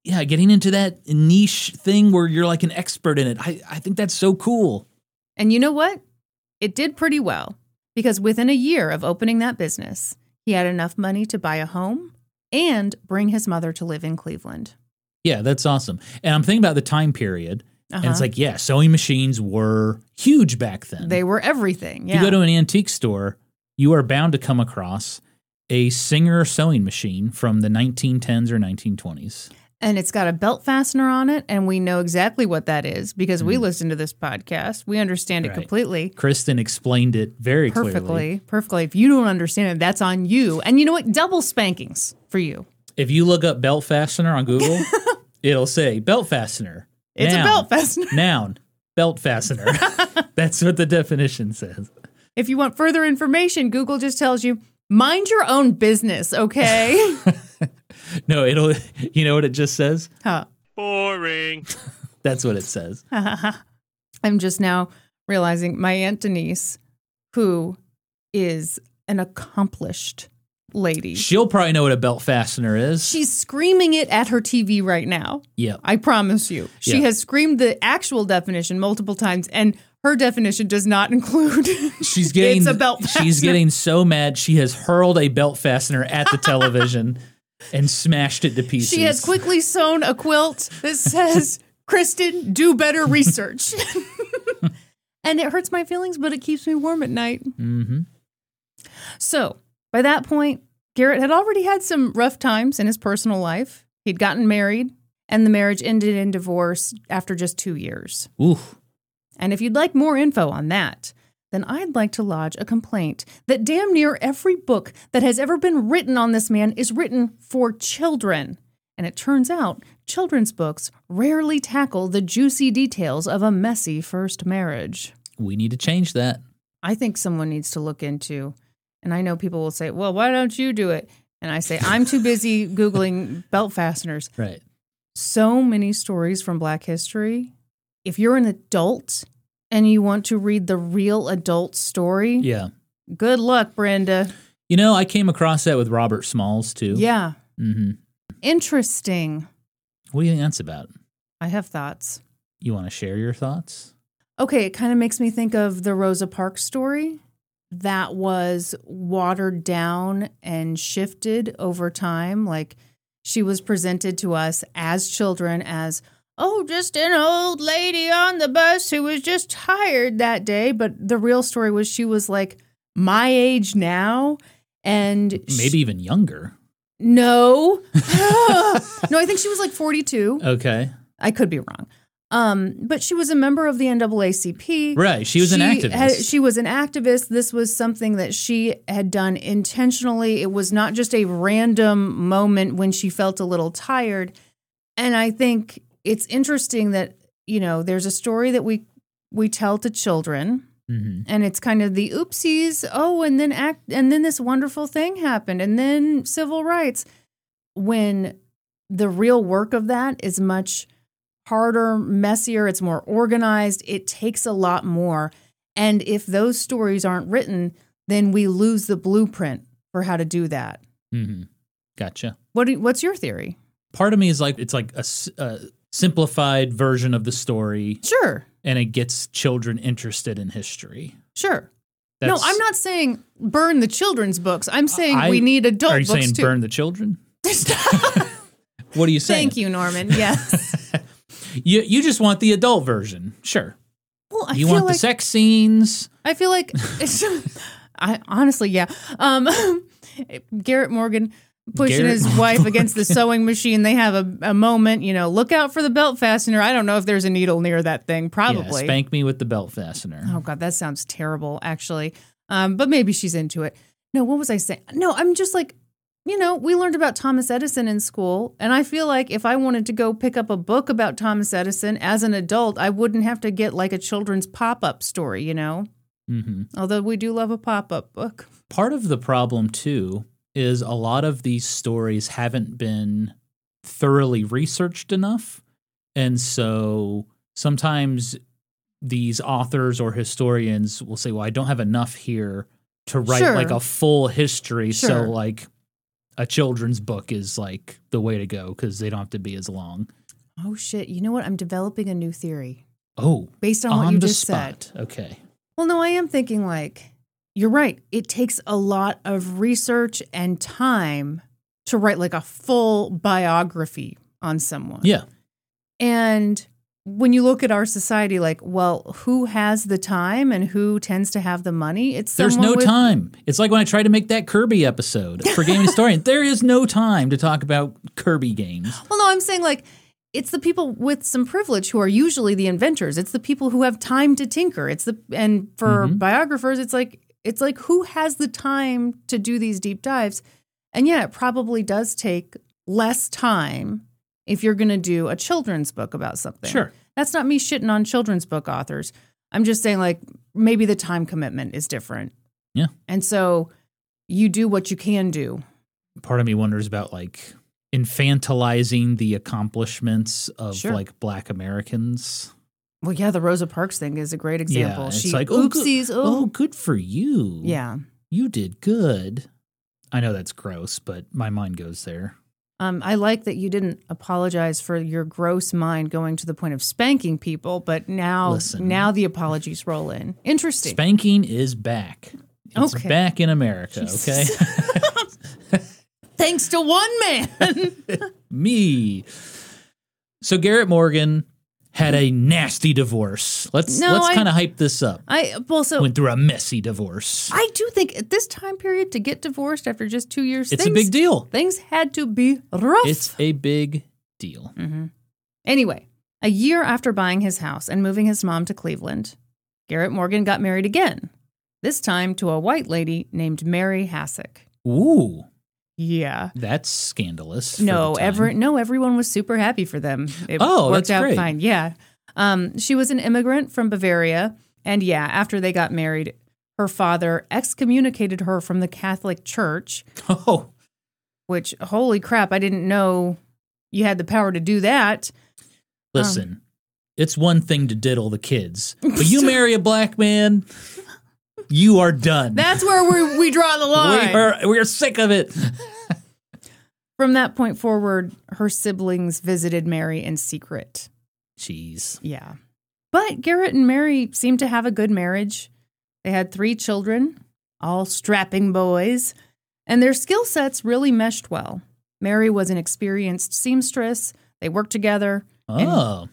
getting into that niche thing where you're like an expert in it. I think that's so cool. And you know what? It did pretty well because within a year of opening that business, he had enough money to buy a home and bring his mother to live in Cleveland. Yeah, that's awesome. And I'm thinking about the time period. And it's like, sewing machines were huge back then. They were everything. Yeah. If you go to an antique store, you are bound to come across a Singer sewing machine from the 1910s or 1920s. And it's got a belt fastener on it, and we know exactly what that is because we listen to this podcast. We understand it completely. Kristen explained it very Perfectly. If you don't understand it, that's on you. And you know what? Double spankings for you. If you look up belt fastener on Google, it'll say belt fastener. It's noun, a belt fastener. Noun, belt fastener. That's what the definition says. If you want further information, Google just tells you, mind your own business, okay? No, you know what it just says? Huh. Boring. That's what it says. I'm just now realizing my Aunt Denise, who is an accomplished lady. She'll probably know what a belt fastener is. She's screaming it at her TV right now. Yeah. I promise you. She has screamed the actual definition multiple times, and her definition does not include she's getting it's a belt fastener. She's getting so mad she has hurled a belt fastener at the television and smashed it to pieces. She has quickly sewn a quilt that says, Kristen, do better research. And it hurts my feelings, but it keeps me warm at night. Mm-hmm. So, by that point, Garrett had already had some rough times in his personal life. He'd gotten married, and the marriage ended in divorce after just 2 years. Oof. And if you'd like more info on that, then I'd like to lodge a complaint that damn near every book that has ever been written on this man is written for children. And it turns out children's books rarely tackle the juicy details of a messy first marriage. We need to change that. I think someone needs to look into, and I know people will say, well, why don't you do it? And I say, I'm too busy Googling belt fasteners. Right. So many stories from Black history. If you're an adult and you want to read the real adult story, yeah, good luck, Brenda. You know, I came across that with Robert Smalls, too. Yeah. Mm-hmm. Interesting. What do you think that's about? I have thoughts. You want to share your thoughts? Okay, it kind of makes me think of the Rosa Parks story that was watered down and shifted over time. Like, she was presented to us as children as, oh, just an old lady on the bus who was just tired that day. But the real story was she was like my age now. And maybe even younger. No. No, I think she was like 42. Okay. I could be wrong. But she was a member of the NAACP. Right. She was an activist. She was an activist. This was something that she had done intentionally. It was not just a random moment when she felt a little tired. And I think it's interesting that, you know, there's a story that we tell to children, and it's kind of the oopsies. Oh, and then this wonderful thing happened, and then civil rights. When the real work of that is much harder, messier, it's more organized, it takes a lot more. And if those stories aren't written, then we lose the blueprint for how to do that. Mm-hmm. Gotcha. What's your theory? Part of me is like, it's like a simplified version of the story. Sure. And it gets children interested in history. Sure. No, I'm not saying burn the children's books. I'm saying we need adult books too. Are you saying burn the children? What are you saying? Thank you, Norman. Yes. You just want the adult version. Sure. Well, you want the sex scenes. I feel like I honestly, yeah. Garrett Morgan pushing his wife against the sewing machine. They have a moment, you know, look out for the belt fastener. I don't know if there's a needle near that thing. Probably. Yeah, spank me with the belt fastener. Oh, God, that sounds terrible, actually. But maybe she's into it. No, what was I saying? No, I'm just like, you know, we learned about Thomas Edison in school, and I feel like if I wanted to go pick up a book about Thomas Edison as an adult, I wouldn't have to get like a children's pop-up story, you know? Mm-hmm. Although we do love a pop-up book. Part of the problem, too, is a lot of these stories haven't been thoroughly researched enough. And so sometimes these authors or historians will say, well, I don't have enough here to write like a full history. Sure. So like a children's book is like the way to go because they don't have to be as long. Oh, shit. You know what? I'm developing a new theory. Oh, based on what you just spot. said. Okay. Well, no, I am thinking like, you're right. It takes a lot of research and time to write like a full biography on someone. Yeah. And when you look at our society, like, well, who has the time and who tends to have the money? There's no time. It's like when I tried to make that Kirby episode for Gaming Historian. There is no time to talk about Kirby games. Well, no, I'm saying like, it's the people with some privilege who are usually the inventors. It's the people who have time to tinker. And for biographers, it's like who has the time to do these deep dives? And yeah, it probably does take less time if you're going to do a children's book about something. Sure. That's not me shitting on children's book authors. I'm just saying like maybe the time commitment is different. Yeah. And so you do what you can do. Part of me wonders about like infantilizing the accomplishments of like Black Americans. Well, yeah, the Rosa Parks thing is a great example. Yeah, it's she like, oopsies. Good for you. Yeah. You did good. I know that's gross, but my mind goes there. I like that you didn't apologize for your gross mind going to the point of spanking people, but now the apologies roll in. Interesting. Spanking is back. It's back in America, Jesus. okay? Thanks to one man. Me. So Garrett Morgan had a nasty divorce. Let's kind of hype this up. Went through a messy divorce. I do think at this time period to get divorced after just 2 years, it's a big deal. Things had to be rough. It's a big deal. Mm-hmm. Anyway, a year after buying his house and moving his mom to Cleveland, Garrett Morgan got married again. This time to a white lady named Mary Hasek. Ooh. Yeah. That's scandalous. Everyone was super happy for them. It worked out great. fine. Yeah. She was an immigrant from Bavaria. And yeah, after they got married, her father excommunicated her from the Catholic Church. Oh. Which, holy crap, I didn't know you had the power to do that. Listen, it's one thing to diddle the kids, but you marry a black man, you are done. That's where we draw the line. We're sick of it. From that point forward, her siblings visited Mary in secret. Jeez. Yeah. But Garrett and Mary seemed to have a good marriage. They had 3 children, all strapping boys, and their skill sets really meshed well. Mary was an experienced seamstress. They worked together. Oh.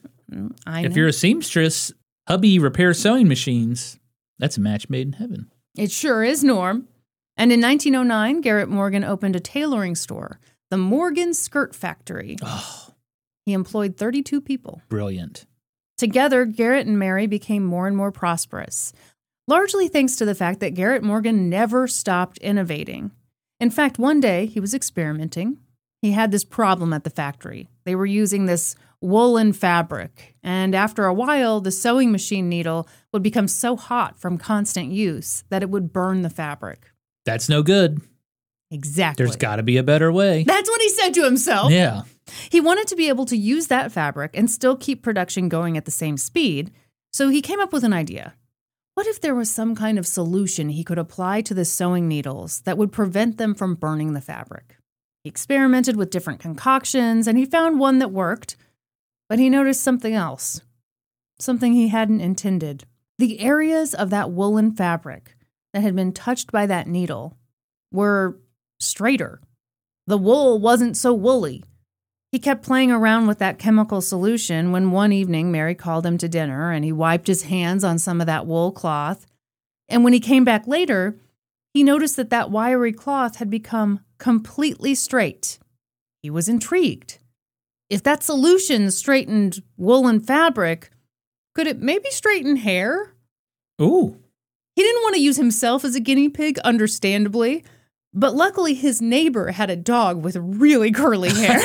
I know. If you're a seamstress, hubby repairs sewing machines. That's a match made in heaven. It sure is, Norm. And in 1909, Garrett Morgan opened a tailoring store, the Morgan Skirt Factory. Oh. He employed 32 people. Brilliant. Together, Garrett and Mary became more and more prosperous, largely thanks to the fact that Garrett Morgan never stopped innovating. In fact, one day he was experimenting. He had this problem at the factory. They were using this woolen fabric, and after a while, the sewing machine needle would become so hot from constant use that it would burn the fabric. That's no good. Exactly. There's got to be a better way. That's what he said to himself. Yeah. He wanted to be able to use that fabric and still keep production going at the same speed, so he came up with an idea. What if there was some kind of solution he could apply to the sewing needles that would prevent them from burning the fabric? He experimented with different concoctions, and he found one that worked. But he noticed something else, something he hadn't intended. The areas of that woolen fabric that had been touched by that needle were straighter. The wool wasn't so woolly. He kept playing around with that chemical solution when one evening Mary called him to dinner and he wiped his hands on some of that wool cloth. And when he came back later, he noticed that that wiry cloth had become completely straight. He was intrigued. If that solution straightened woolen fabric, could it maybe straighten hair? Ooh. He didn't want to use himself as a guinea pig, understandably, but luckily his neighbor had a dog with really curly hair.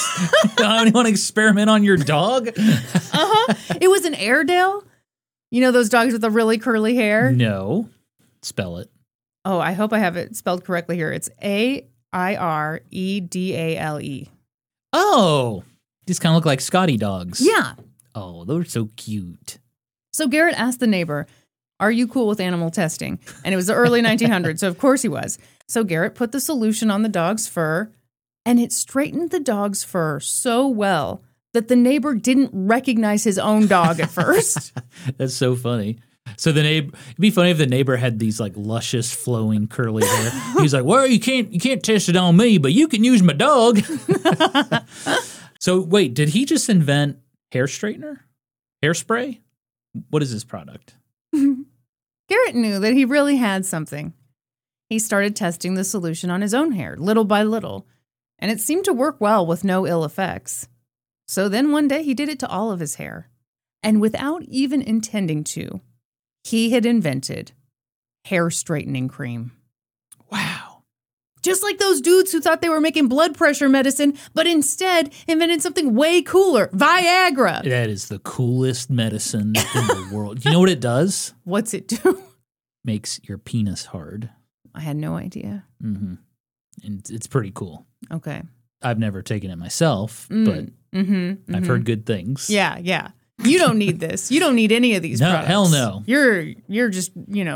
You want to experiment on your dog? It was an Airedale. You know those dogs with the really curly hair? No. Spell it. Oh, I hope I have it spelled correctly here. It's Airedale. Oh, these kind of look like Scotty dogs. Yeah. Oh, those are so cute. So Garrett asked the neighbor, "Are you cool with animal testing?" And it was the early 1900s, so of course he was. So Garrett put the solution on the dog's fur, and it straightened the dog's fur so well that the neighbor didn't recognize his own dog at first. That's so funny. So the neighbor, it'd be funny if the neighbor had these like luscious, flowing, curly hair. He's like, "Well, you can't test it on me, but you can use my dog." So wait, did he just invent hair straightener, hairspray? What is this product? Garrett knew that he really had something. He started testing the solution on his own hair, little by little, and it seemed to work well with no ill effects. So then one day he did it to all of his hair, and without even intending to, he had invented hair straightening cream. Wow. Just like those dudes who thought they were making blood pressure medicine, but instead invented something way cooler, Viagra. That is the coolest medicine in the world. You know what it does? What's it do? Makes your penis hard. I had no idea. Mm-hmm. And it's pretty cool. Okay. I've never taken it myself, but I've heard good things. Yeah. You don't need this. You don't need any of these products. Hell no. You're just,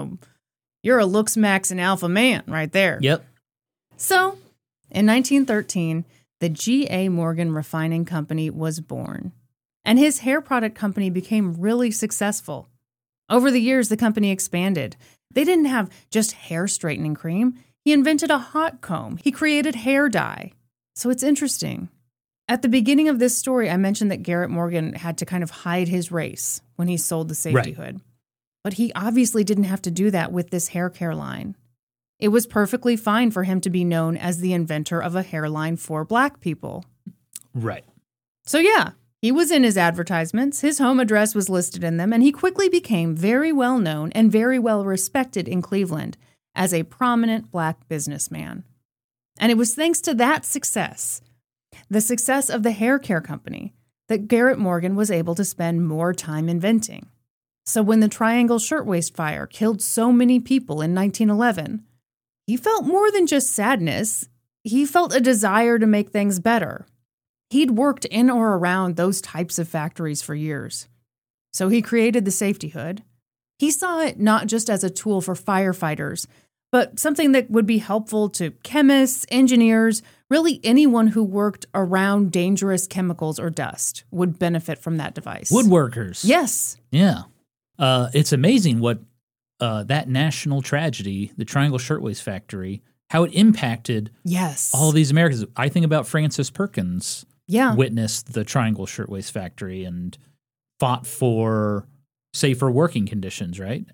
you're a looks max and alpha man right there. Yep. So, in 1913, the G.A. Morgan Refining Company was born, and his hair product company became really successful. Over the years, the company expanded. They didn't have just hair straightening cream. He invented a hot comb. He created hair dye. So it's interesting. At the beginning of this story, I mentioned that Garrett Morgan had to kind of hide his race when he sold the safety hood. But he obviously didn't have to do that with this hair care line. It was perfectly fine for him to be known as the inventor of a hairline for Black people. Right. So yeah, he was in his advertisements, his home address was listed in them, and he quickly became very well known and very well respected in Cleveland as a prominent Black businessman. And it was thanks to that success, the success of the hair care company, that Garrett Morgan was able to spend more time inventing. So when the Triangle Shirtwaist Fire killed so many people in 1911, he felt more than just sadness. He felt a desire to make things better. He'd worked in or around those types of factories for years. So he created the safety hood. He saw it not just as a tool for firefighters, but something that would be helpful to chemists, engineers, really anyone who worked around dangerous chemicals or dust would benefit from that device. Woodworkers. Yes. Yeah. It's amazing what that national tragedy, the Triangle Shirtwaist Factory, how it impacted all these Americans. I think about Francis Perkins. Yeah. Witnessed the Triangle Shirtwaist Factory and fought for safer working conditions, right?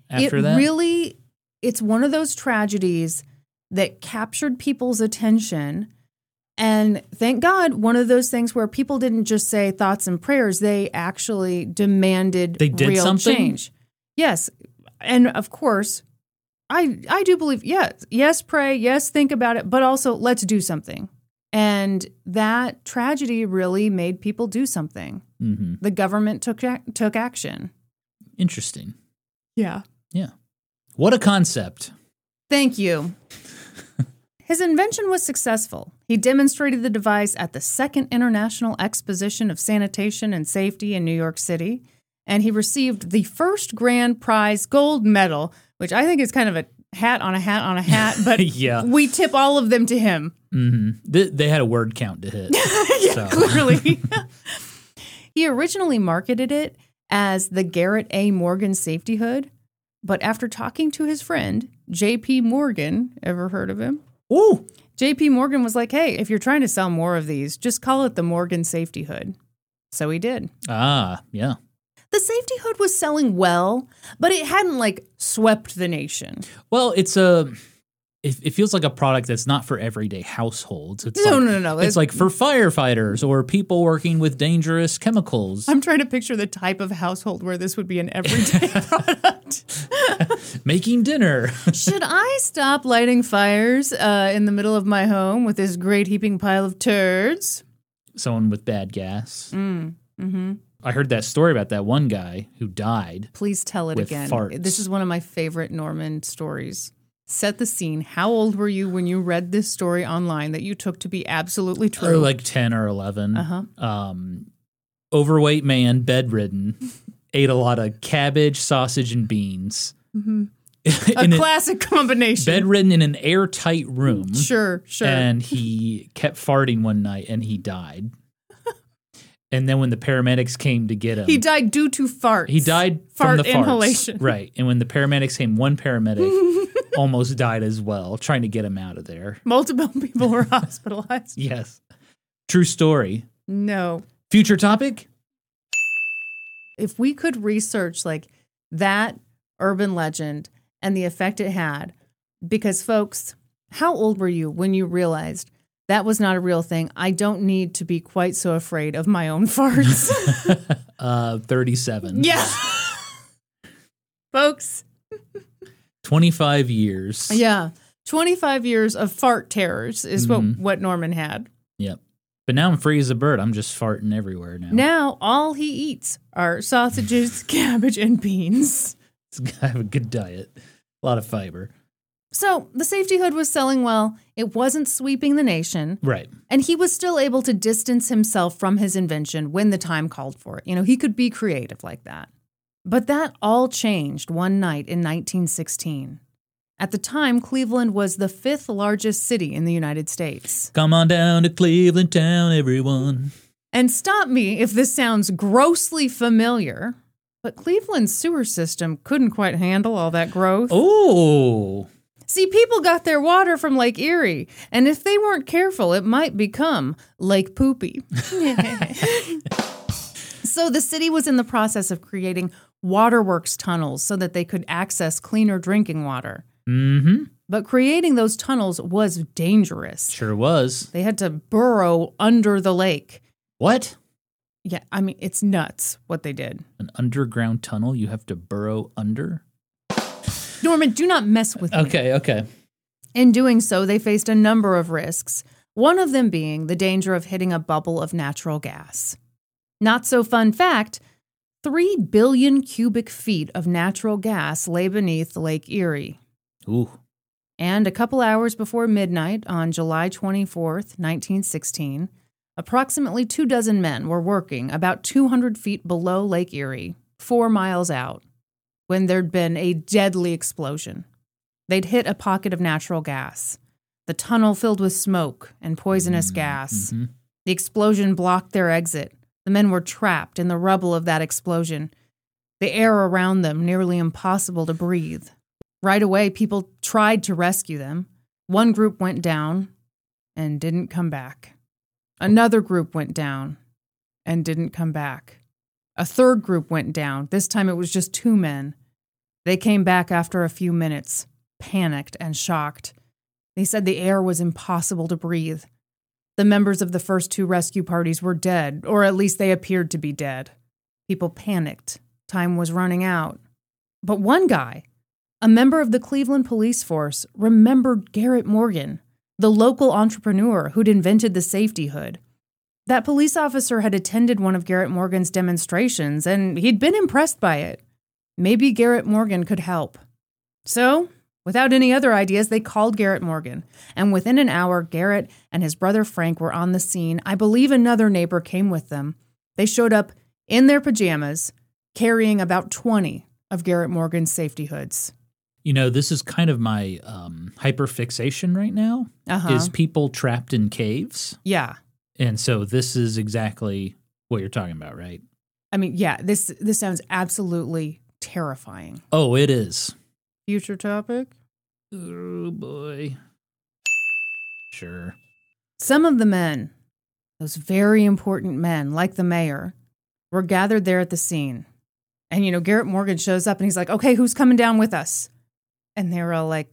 It's one of those tragedies that captured people's attention. And thank God, one of those things where people didn't just say thoughts and prayers, they actually demanded real change. Yes. And of course, I do believe, yes, pray, yes, think about it, but also let's do something. And that tragedy really made people do something. Mm-hmm. The government took action. Interesting. Yeah. Yeah. What a concept. Thank you. His invention was successful. He demonstrated the device at the Second International Exposition of Sanitation and Safety in New York City, and he received the first grand prize gold medal, which I think is kind of a hat on a hat on a hat, but we tip all of them to him. Mm-hmm. They had a word count to hit. Clearly. He originally marketed it as the Garrett A. Morgan Safety Hood, but after talking to his friend, J.P. Morgan, ever heard of him? Ooh. J.P. Morgan was like, hey, if you're trying to sell more of these, just call it the Morgan Safety Hood. So he did. Ah, yeah. The safety hood was selling well, but it hadn't, swept the nation. Well, it feels like a product that's not for everyday households. No. It's like for firefighters or people working with dangerous chemicals. I'm trying to picture the type of household where this would be an everyday product. Making dinner. Should I stop lighting fires in the middle of my home with this great heaping pile of turds? Someone with bad gas. Mm-hmm. I heard that story about that one guy who died. Please tell it again. Farts. This is one of my favorite Norman stories. Set the scene. How old were you when you read this story online that you took to be absolutely true? Like 10 or 11. Uh-huh. Overweight man, bedridden, ate a lot of cabbage, sausage, and beans. Mm-hmm. A classic combination. Bedridden in an airtight room. Sure. And he kept farting one night and he died. And then when the paramedics came to get him. He died due to farts. He died from the farts. Inhalation. Right. And when the paramedics came, one paramedic almost died as well, trying to get him out of there. Multiple people were hospitalized. Yes. True story. No. Future topic? If we could research like that urban legend and the effect it had, because folks, how old were you when you realized that was not a real thing? I don't need to be quite so afraid of my own farts. 37. Yeah. Folks. 25 years. Yeah. 25 years of fart terrors is what Norman had. Yep. But now I'm free as a bird. I'm just farting everywhere now. Now all he eats are sausages, cabbage, and beans. I have a good diet. A lot of fiber. So the safety hood was selling well. It wasn't sweeping the nation. Right. And he was still able to distance himself from his invention when the time called for it. You know, he could be creative like that. But that all changed one night in 1916. At the time, Cleveland was the 5th largest city in the United States. Come on down to Cleveland town, everyone. And stop me if this sounds grossly familiar, but Cleveland's sewer system couldn't quite handle all that growth. Oh. See, people got their water from Lake Erie, and if they weren't careful, it might become Lake Poopy. So the city was in the process of creating waterworks tunnels so that they could access cleaner drinking water. Mm-hmm. But creating those tunnels was dangerous. Sure was. They had to burrow under the lake. What? Yeah, I mean, it's nuts what they did. An underground tunnel you have to burrow under? Norman, do not mess with me. Okay. In doing so, they faced a number of risks, one of them being the danger of hitting a bubble of natural gas. Not so fun fact, 3 billion cubic feet of natural gas lay beneath Lake Erie. Ooh. And a couple hours before midnight on July 24th, 1916, approximately 24 men were working about 200 feet below Lake Erie, 4 miles out, when there'd been a deadly explosion. They'd hit a pocket of natural gas. The tunnel filled with smoke and poisonous gas. Mm-hmm. The explosion blocked their exit. The men were trapped in the rubble of that explosion. The air around them nearly impossible to breathe. Right away, people tried to rescue them. One group went down and didn't come back. Another group went down and didn't come back. A third group went down. This time it was just 2 men. They came back after a few minutes, panicked and shocked. They said the air was impossible to breathe. The members of the first 2 rescue parties were dead, or at least they appeared to be dead. People panicked. Time was running out. But one guy, a member of the Cleveland police force, remembered Garrett Morgan, the local entrepreneur who'd invented the safety hood. That police officer had attended one of Garrett Morgan's demonstrations, and he'd been impressed by it. Maybe Garrett Morgan could help. So, without any other ideas, they called Garrett Morgan, and within an hour, Garrett and his brother Frank were on the scene. I believe another neighbor came with them. They showed up in their pajamas, carrying about 20 of Garrett Morgan's safety hoods. You know, this is kind of my hyperfixation right now, is people trapped in caves. Yeah. And so this is exactly what you're talking about, right? I mean, yeah, this sounds absolutely terrifying. Oh, it is. Future topic? Oh, boy. Sure. Some of the men, those very important men, like the mayor, were gathered there at the scene. And, you know, Garrett Morgan shows up and he's like, okay, who's coming down with us? And they were all like,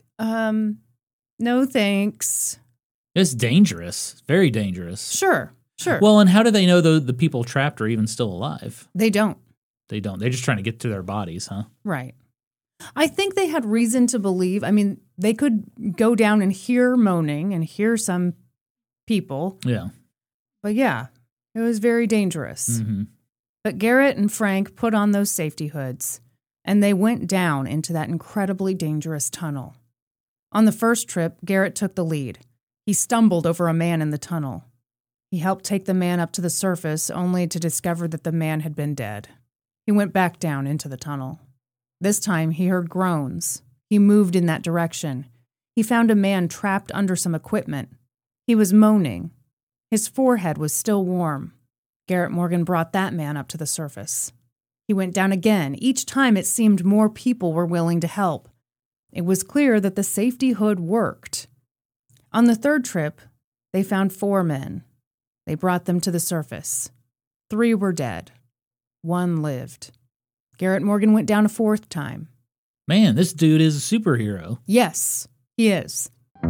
no thanks. It's dangerous. Very dangerous. Sure. Well, and how do they know the people trapped are even still alive? They don't. They're just trying to get to their bodies, huh? Right. I think they had reason to believe, I mean, they could go down and hear moaning and hear some people. Yeah. But yeah, it was very dangerous. Mm-hmm. But Garrett and Frank put on those safety hoods, and they went down into that incredibly dangerous tunnel. On the first trip, Garrett took the lead. He stumbled over a man in the tunnel. He helped take the man up to the surface, only to discover that the man had been dead. He went back down into the tunnel. This time, he heard groans. He moved in that direction. He found a man trapped under some equipment. He was moaning. His forehead was still warm. Garrett Morgan brought that man up to the surface. He went down again. Each time it seemed more people were willing to help. It was clear that the safety hood worked. On the third trip, they found 4 men. They brought them to the surface. 3 were dead. 1 lived. Garrett Morgan went down a 4th time. Man, this dude is a superhero. Yes, he is.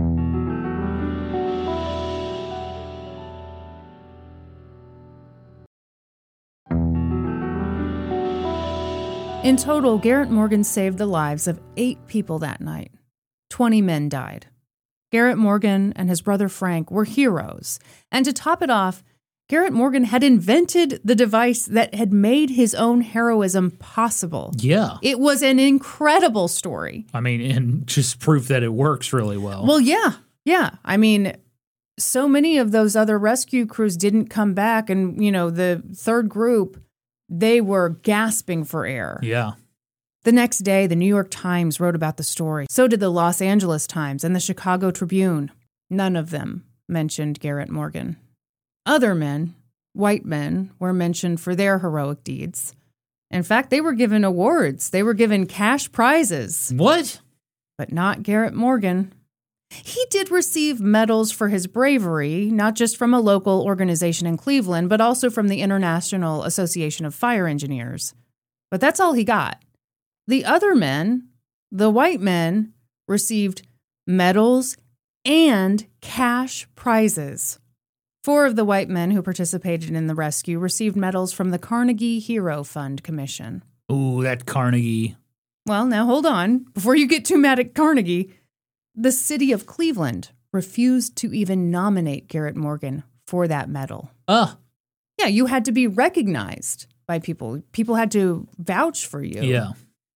In total, Garrett Morgan saved the lives of 8 people that night. 20 men died. Garrett Morgan and his brother Frank were heroes. And to top it off, Garrett Morgan had invented the device that had made his own heroism possible. Yeah. It was an incredible story. I mean, and just proof that it works really well. Well, yeah. I mean, so many of those other rescue crews didn't come back. And, the third group, they were gasping for air. Yeah. The next day, the New York Times wrote about the story. So did the Los Angeles Times and the Chicago Tribune. None of them mentioned Garrett Morgan. Other men, white men, were mentioned for their heroic deeds. In fact, they were given awards. They were given cash prizes. What? But not Garrett Morgan. He did receive medals for his bravery, not just from a local organization in Cleveland, but also from the International Association of Fire Engineers. But that's all he got. The other men, the white men, received medals and cash prizes. 4 of the white men who participated in the rescue received medals from the Carnegie Hero Fund Commission. Ooh, that Carnegie. Well, now hold on. Before you get too mad at Carnegie, the city of Cleveland refused to even nominate Garrett Morgan for that medal. Yeah, you had to be recognized by people. People had to vouch for you. Yeah.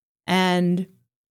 And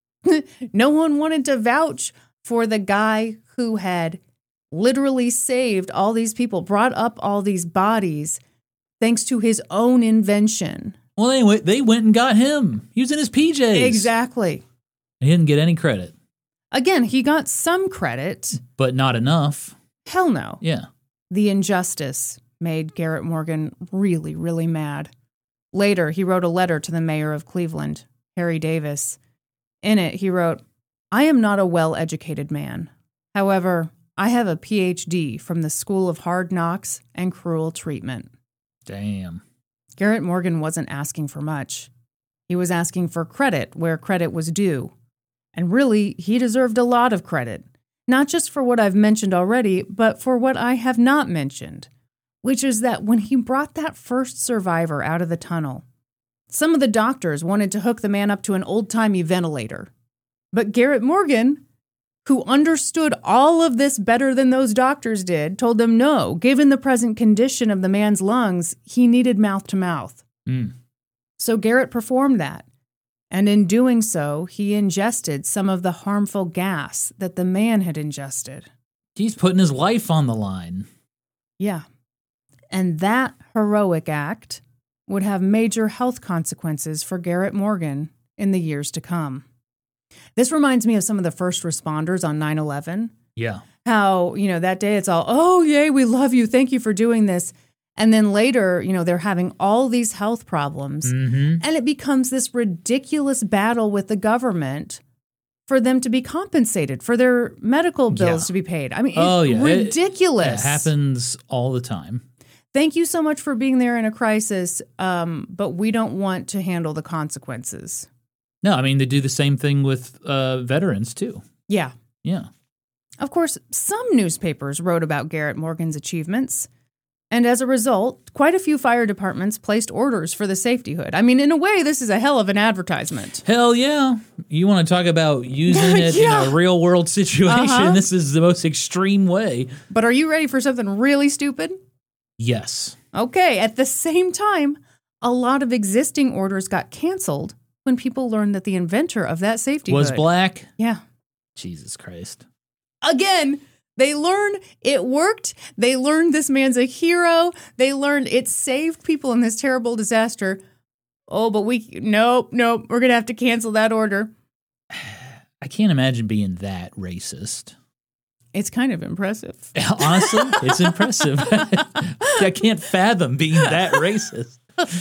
no one wanted to vouch for the guy who had literally saved all these people, brought up all these bodies, thanks to his own invention. Well, anyway, they went and got him. He was in his PJs. Exactly. He didn't get any credit. Again, he got some credit. But not enough. Hell no. Yeah. The injustice made Garrett Morgan really, really mad. Later, he wrote a letter to the mayor of Cleveland, Harry Davis. In it, he wrote, "I am not a well-educated man. However, I have a PhD from the School of Hard Knocks and Cruel Treatment." Damn. Garrett Morgan wasn't asking for much. He was asking for credit where credit was due. And really, he deserved a lot of credit. Not just for what I've mentioned already, but for what I have not mentioned. Which is that when he brought that first survivor out of the tunnel, some of the doctors wanted to hook the man up to an old-timey ventilator. But Garrett Morgan, who understood all of this better than those doctors did, told them no, given the present condition of the man's lungs, he needed mouth-to-mouth. So Garrett performed that. And in doing so, he ingested some of the harmful gas that the man had ingested. He's putting his life on the line. Yeah. And that heroic act would have major health consequences for Garrett Morgan in the years to come. This reminds me of some of the first responders on 9/11. Yeah. How, that day it's all, "Oh, yay, we love you. Thank you for doing this." And then later, they're having all these health problems. And it becomes this ridiculous battle with the government for them to be compensated, for their medical bills to be paid. I mean, it's ridiculous. It happens all the time. Thank you so much for being there in a crisis, but we don't want to handle the consequences. No, I mean, they do the same thing with veterans, too. Yeah. Yeah. Of course, some newspapers wrote about Garrett Morgan's achievements. And as a result, quite a few fire departments placed orders for the safety hood. I mean, in a way, this is a hell of an advertisement. Hell yeah. You want to talk about using it in a real world situation? This is the most extreme way. But are you ready for something really stupid? Yes. Okay, at the same time, a lot of existing orders got canceled when people learned that the inventor of that safety was hood black? Yeah. Jesus Christ. Again, they learned it worked. They learned this man's a hero. They learned it saved people in this terrible disaster. Oh, but nope, we're going to have to cancel that order. I can't imagine being that racist. It's kind of impressive. Honestly, it's impressive. I can't fathom being that racist.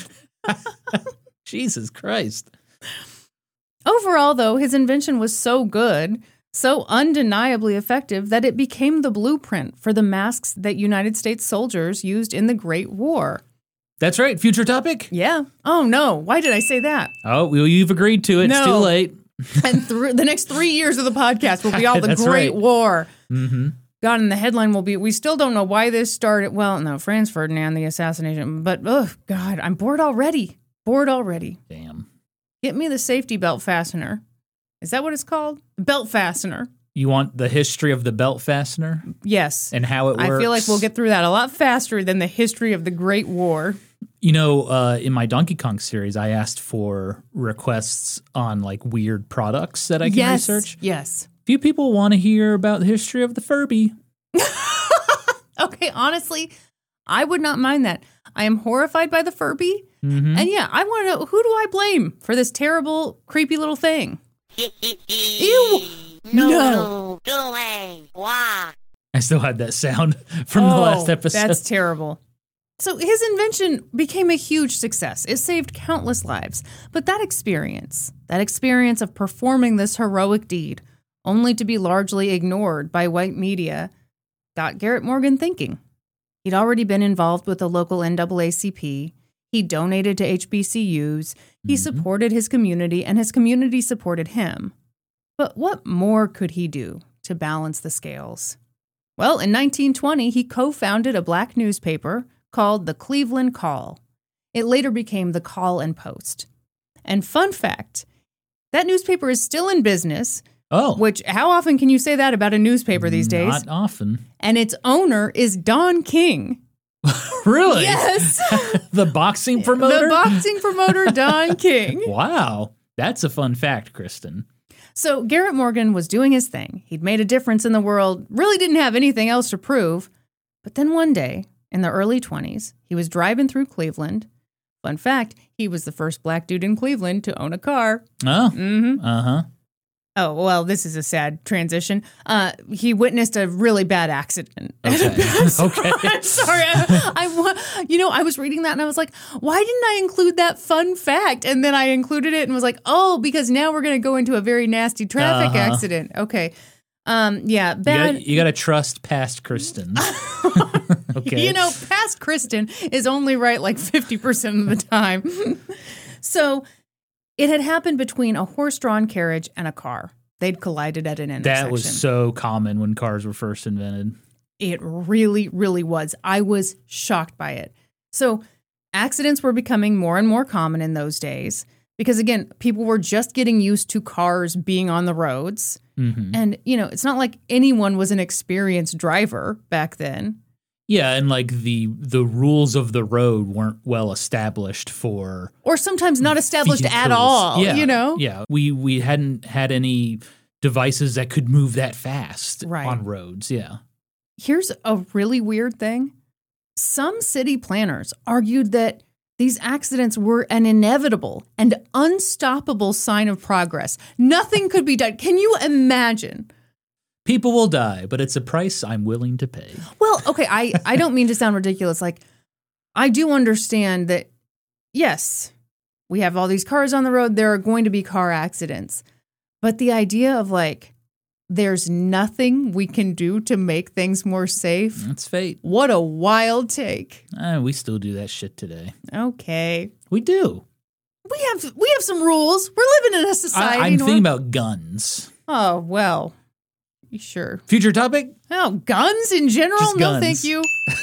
Jesus Christ. Overall, though, his invention was so good, so undeniably effective, that it became the blueprint for the masks that United States soldiers used in the Great War. That's right. Future topic? Yeah. Oh, no. Why did I say that? Oh, well, you've agreed to it. No. It's too late. And the next 3 years of the podcast will be all the That's Great right. War. Mm-hmm. God, and the headline will be, we still don't know why this started. Well, no, Franz Ferdinand, the assassination. But, oh, God, I'm bored already. Damn. Get me the safety belt fastener. Is that what it's called? Belt fastener. You want the history of the belt fastener? Yes. And how it works? I feel like we'll get through that a lot faster than the history of the Great War. You know, in my Donkey Kong series, I asked for requests on like weird products that I can research. Yes. Few people want to hear about the history of the Furby. Okay, honestly, I would not mind that. I am horrified by the Furby. Mm-hmm. And yeah, I want to know, who do I blame for this terrible, creepy little thing? Ew! No. I still had that sound from the last episode. That's terrible. So his invention became a huge success. It saved countless lives. But that experience of performing this heroic deed, only to be largely ignored by white media, got Garrett Morgan thinking. He'd already been involved with the local NAACP. He donated to HBCUs. He supported his community, and his community supported him. But what more could he do to balance the scales? Well, in 1920, he co-founded a black newspaper called the Cleveland Call. It later became the Call and Post. And fun fact, that newspaper is still in business. Oh. Which, how often can you say that about a newspaper these days? Not often. And its owner is Don King. Really? Yes. The boxing promoter? The boxing promoter, Don King. Wow. That's a fun fact, Kristen. So Garrett Morgan was doing his thing. He'd made a difference in the world, really didn't have anything else to prove. But then one day, in the early 20s, he was driving through Cleveland. Fun fact, he was the first black dude in Cleveland to own a car. Oh. Mm-hmm. Uh-huh. Oh, well, this is a sad transition. He witnessed a really bad accident. Okay. Okay. I'm sorry. I was reading that and I was like, why didn't I include that fun fact? And then I included it and was like, oh, because now we're going to go into a very nasty traffic accident. Okay. Yeah, bad. You got to trust past Kristen. Okay. You know, past Kristen is only right like 50% of the time. So it had happened between a horse-drawn carriage and a car. They'd collided at an intersection. That was so common when cars were first invented. It really, really was. I was shocked by it. So accidents were becoming more and more common in those days because, again, people were just getting used to cars being on the roads. Mm-hmm. And, you know, it's not like anyone was an experienced driver back then. Yeah, and like the rules of the road weren't well established for... Or sometimes not established vehicles. at all, Yeah, you know? Yeah, we hadn't had any devices that could move that fast Right. on roads, yeah. Here's a really weird thing. Some city planners argued that these accidents were an inevitable and unstoppable sign of progress. Nothing could be done. Can you imagine? People will die, but it's a price I'm willing to pay. Well, okay, I don't mean to sound ridiculous. Like, I do understand that, yes, we have all these cars on the road. There are going to be car accidents. But the idea of, like, there's nothing we can do to make things more safe. That's fate. What a wild take. We still do that shit today. Okay. We do. We have some rules. We're living in a society. I'm thinking about guns. Oh, well, sure. Future topic? Oh, guns in general? Just No, guns. thank you.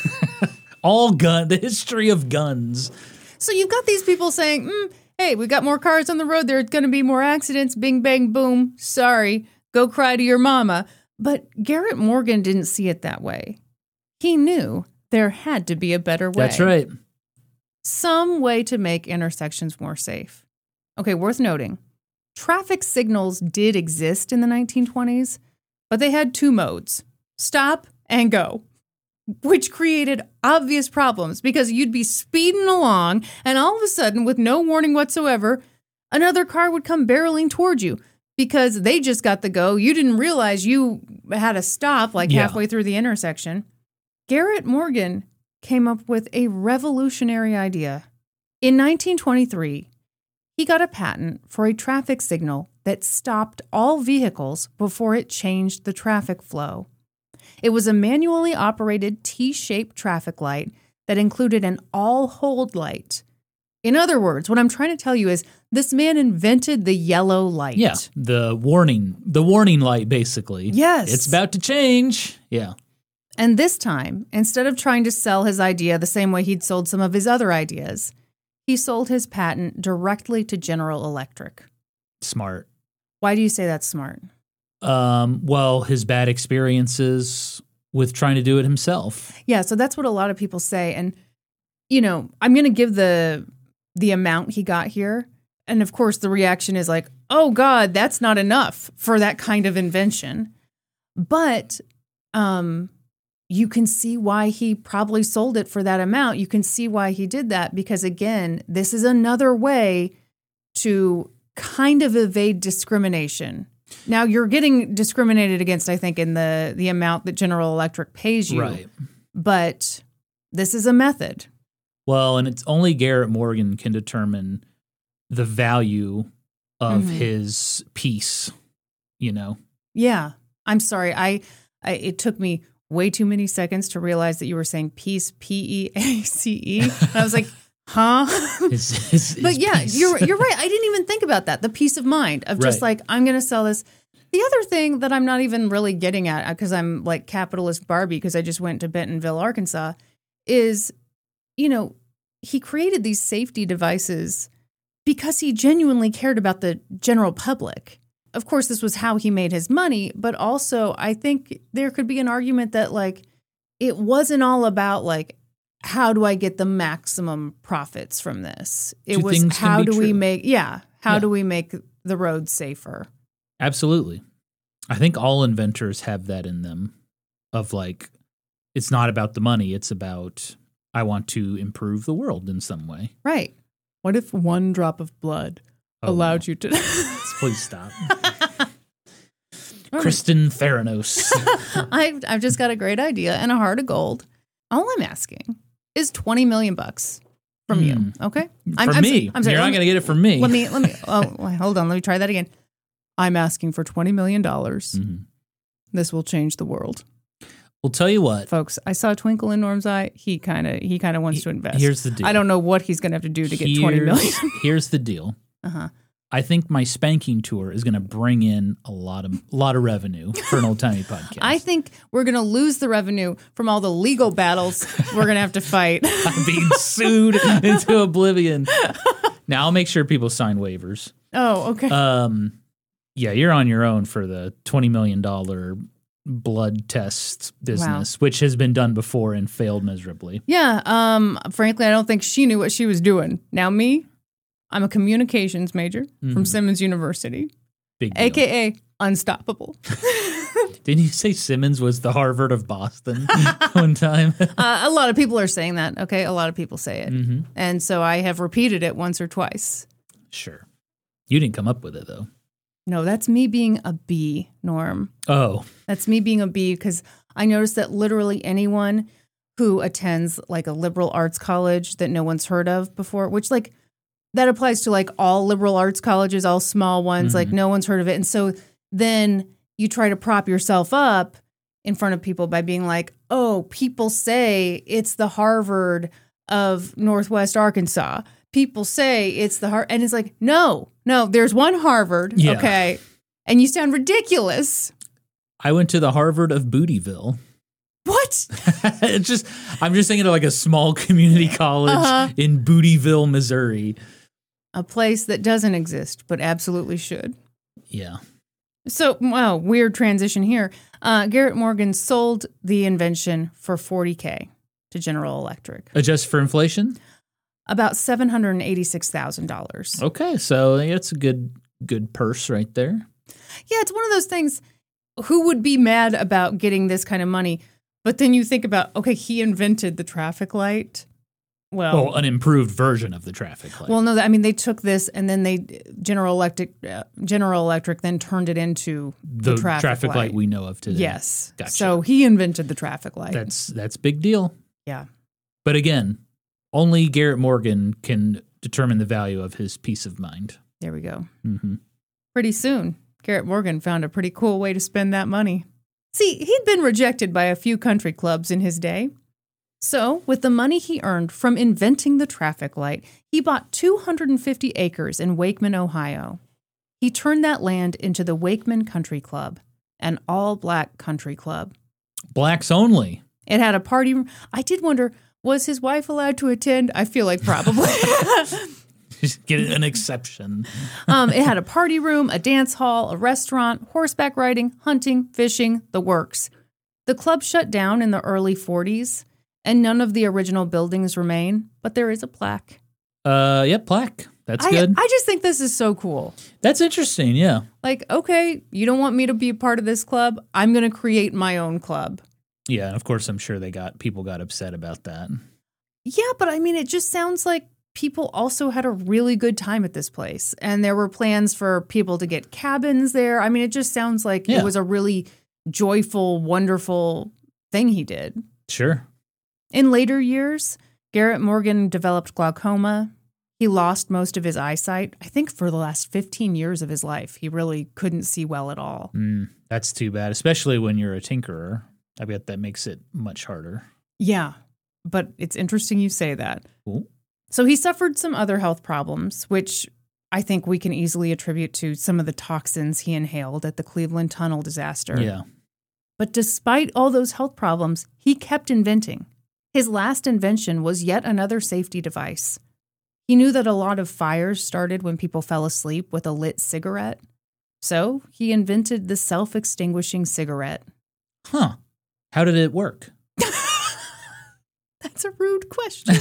The history of guns. So you've got these people saying, hey, we got more cars on the road. There's going to be more accidents. Bing, bang, boom. Sorry. Go cry to your mama. But Garrett Morgan didn't see it that way. He knew there had to be a better way. That's right. Some way to make intersections more safe. Okay, worth noting. Traffic signals did exist in the 1920s, but they had two modes, stop and go, which created obvious problems because you'd be speeding along and all of a sudden, with no warning whatsoever, another car would come barreling towards you. because they just got the go. You didn't realize you had to stop like halfway through the intersection. Garrett Morgan came up with a revolutionary idea. In 1923, he got a patent for a traffic signal that stopped all vehicles before it changed the traffic flow. It was a manually operated T-shaped traffic light that included an all-hold light. In other words, what I'm trying to tell you is this man invented the yellow light. Yeah, the warning light, basically. Yes. It's about to change. Yeah. And this time, instead of trying to sell his idea the same way he'd sold some of his other ideas, he sold his patent directly to General Electric. Smart. Why do you say that's smart? Well, his bad experiences with trying to do it himself. Yeah, so that's what a lot of people say. And, you know, I'm going to give the amount he got here. And, of course, the reaction is like, oh, God, that's not enough for that kind of invention. But you can see why he probably sold it for that amount. You can see why he did that because, again, this is another way to kind of evade discrimination. Now, you're getting discriminated against, I think, in the amount that General Electric pays you. Right. But this is a method. Well, and it's only Garrett Morgan can determine the value of his piece, you know? Yeah. I'm sorry. It took me way too many seconds to realize that you were saying peace, P-E-A-C-E. And I was like, huh? But yeah, piece. you're right. I didn't even think about that. The peace of mind of just like, I'm going to sell this. The other thing that I'm not even really getting at, because I'm like capitalist Barbie, because I just went to Bentonville, Arkansas, is, you know, he created these safety devices because he genuinely cared about the general public. Of course, this was how he made his money, but also I think there could be an argument that like it wasn't all about like, how do I get the maximum profits from this? It was how do we make do we make the roads safer? Absolutely. I think all inventors have that in them of like, it's not about the money. It's about, I want to improve the world in some way. Right. What if one drop of blood allowed you to... Please stop. Kristen Theranos. I've just got a great idea and a heart of gold. All I'm asking is $20 million from you. Okay? From me. I'm sorry, you're not going to get it from me. Let me, hold on. Let me try that again. I'm asking for $20 million. Mm-hmm. This will change the world. We'll tell you what. Folks, I saw a twinkle in Norm's eye. He kind of wants to invest. Here's the deal. I don't know what he's going to have to do to get $20 million. Here's the deal. Uh-huh. I think my spanking tour is going to bring in a lot of revenue for an Old Timey Podcast. I think we're going to lose the revenue from all the legal battles we're going to have to fight. I'm being sued into oblivion. Now I'll make sure people sign waivers. Oh, okay. Yeah, you're on your own for the $20 million blood test business, which has been done before and failed miserably. Yeah. Frankly, I don't think she knew what she was doing. Now me, I'm a communications major from Simmons University, Big deal. AKA unstoppable. Didn't you say Simmons was the Harvard of Boston one time? A lot of people are saying that. Okay, a lot of people say it, and so I have repeated it once or twice. Sure, you didn't come up with it though. No, that's me being a B, Norm. Oh, that's me being a B because I noticed that literally anyone who attends like a liberal arts college that no one's heard of before, which like. That applies to like all liberal arts colleges, all small ones, like no one's heard of it. And so then you try to prop yourself up in front of people by being like, oh, people say it's the Harvard of Northwest Arkansas. People say it's the Harvard. And it's like, no, there's one Harvard. Yeah. Okay. And you sound ridiculous. I went to the Harvard of Bootyville. What? I'm just thinking of like a small community college in Bootyville, Missouri. A place that doesn't exist, but absolutely should. Yeah. So, wow, weird transition here. Garrett Morgan sold the invention for $40,000 to General Electric. Adjust for inflation? About $786,000. Okay, so it's a good purse right there. Yeah, it's one of those things. Who would be mad about getting this kind of money? But then you think about, okay, he invented the traffic light. an improved version of the traffic light. Well, no, I mean, they took this and then General Electric then turned it into the traffic light we know of today. Yes. Gotcha. So he invented the traffic light. That's big deal. Yeah. But again, only Garrett Morgan can determine the value of his peace of mind. There we go. Mm-hmm. Pretty soon, Garrett Morgan found a pretty cool way to spend that money. See, he'd been rejected by a few country clubs in his day. So, with the money he earned from inventing the traffic light, he bought 250 acres in Wakeman, Ohio. He turned that land into the Wakeman Country Club, an all-black country club. Blacks only. It had a party room. I did wonder, was his wife allowed to attend? I feel like probably. Get an exception. It had a party room, a dance hall, a restaurant, horseback riding, hunting, fishing, the works. The club shut down in the early 40s, and none of the original buildings remain, but there is a plaque. Plaque. That's good. I just think this is so cool. That's interesting, yeah. Like, okay, you don't want me to be a part of this club? I'm going to create my own club. Yeah, and of course, I'm sure people got upset about that. Yeah, but I mean, it just sounds like people also had a really good time at this place. And there were plans for people to get cabins there. I mean, it just sounds like it was a really joyful, wonderful thing he did. Sure. In later years, Garrett Morgan developed glaucoma. He lost most of his eyesight. I think for the last 15 years of his life, he really couldn't see well at all. That's too bad, especially when you're a tinkerer. I bet that makes it much harder. Yeah, but it's interesting you say that. Cool. So he suffered some other health problems, which I think we can easily attribute to some of the toxins he inhaled at the Cleveland Tunnel disaster. Yeah. But despite all those health problems, he kept inventing. His last invention was yet another safety device. He knew that a lot of fires started when people fell asleep with a lit cigarette. So he invented the self-extinguishing cigarette. Huh. How did it work? That's a rude question.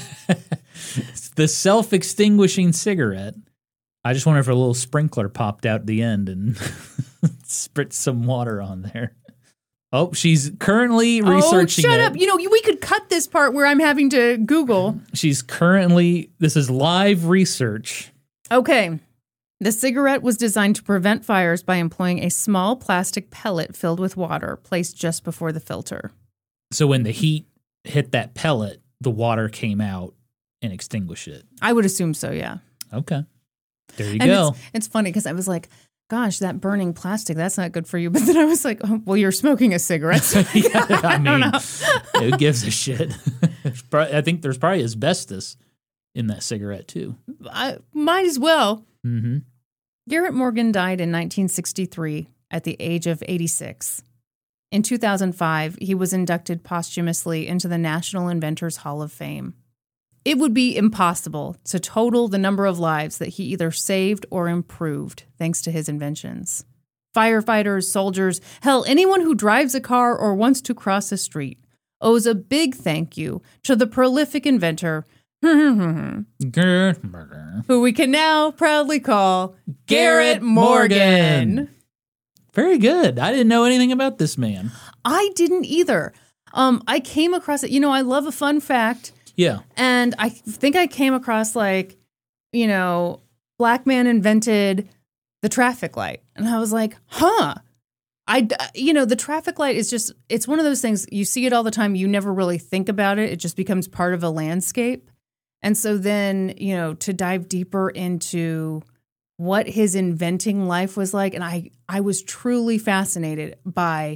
The self-extinguishing cigarette. I just wonder if a little sprinkler popped out at the end and spritzed some water on there. Oh, she's currently researching it. Oh, shut up. You know, we could cut this part where I'm having to Google. This is live research. Okay. The cigarette was designed to prevent fires by employing a small plastic pellet filled with water placed just before the filter. So when the heat hit that pellet, the water came out and extinguished it. I would assume so, yeah. Okay. There you go. It's funny because I was like, gosh, that burning plastic, that's not good for you. But then I was like, oh, well, you're smoking a cigarette. So I don't know. Who gives a shit? I think there's probably asbestos in that cigarette, too. Might as well. Mm-hmm. Garrett Morgan died in 1963 at the age of 86. In 2005, he was inducted posthumously into the National Inventors Hall of Fame. It would be impossible to total the number of lives that he either saved or improved thanks to his inventions. Firefighters, soldiers, hell, anyone who drives a car or wants to cross a street owes a big thank you to the prolific inventor, who we can now proudly call Garrett Morgan. Very good. I didn't know anything about this man. I didn't either. I came across it. You know, I love a fun fact. Yeah. And I think I came across black man invented the traffic light. And I was like, huh. The traffic light is it's one of those things, you see it all the time. You never really think about it. It just becomes part of a landscape. And so then, to dive deeper into what his inventing life was like. And I was truly fascinated by,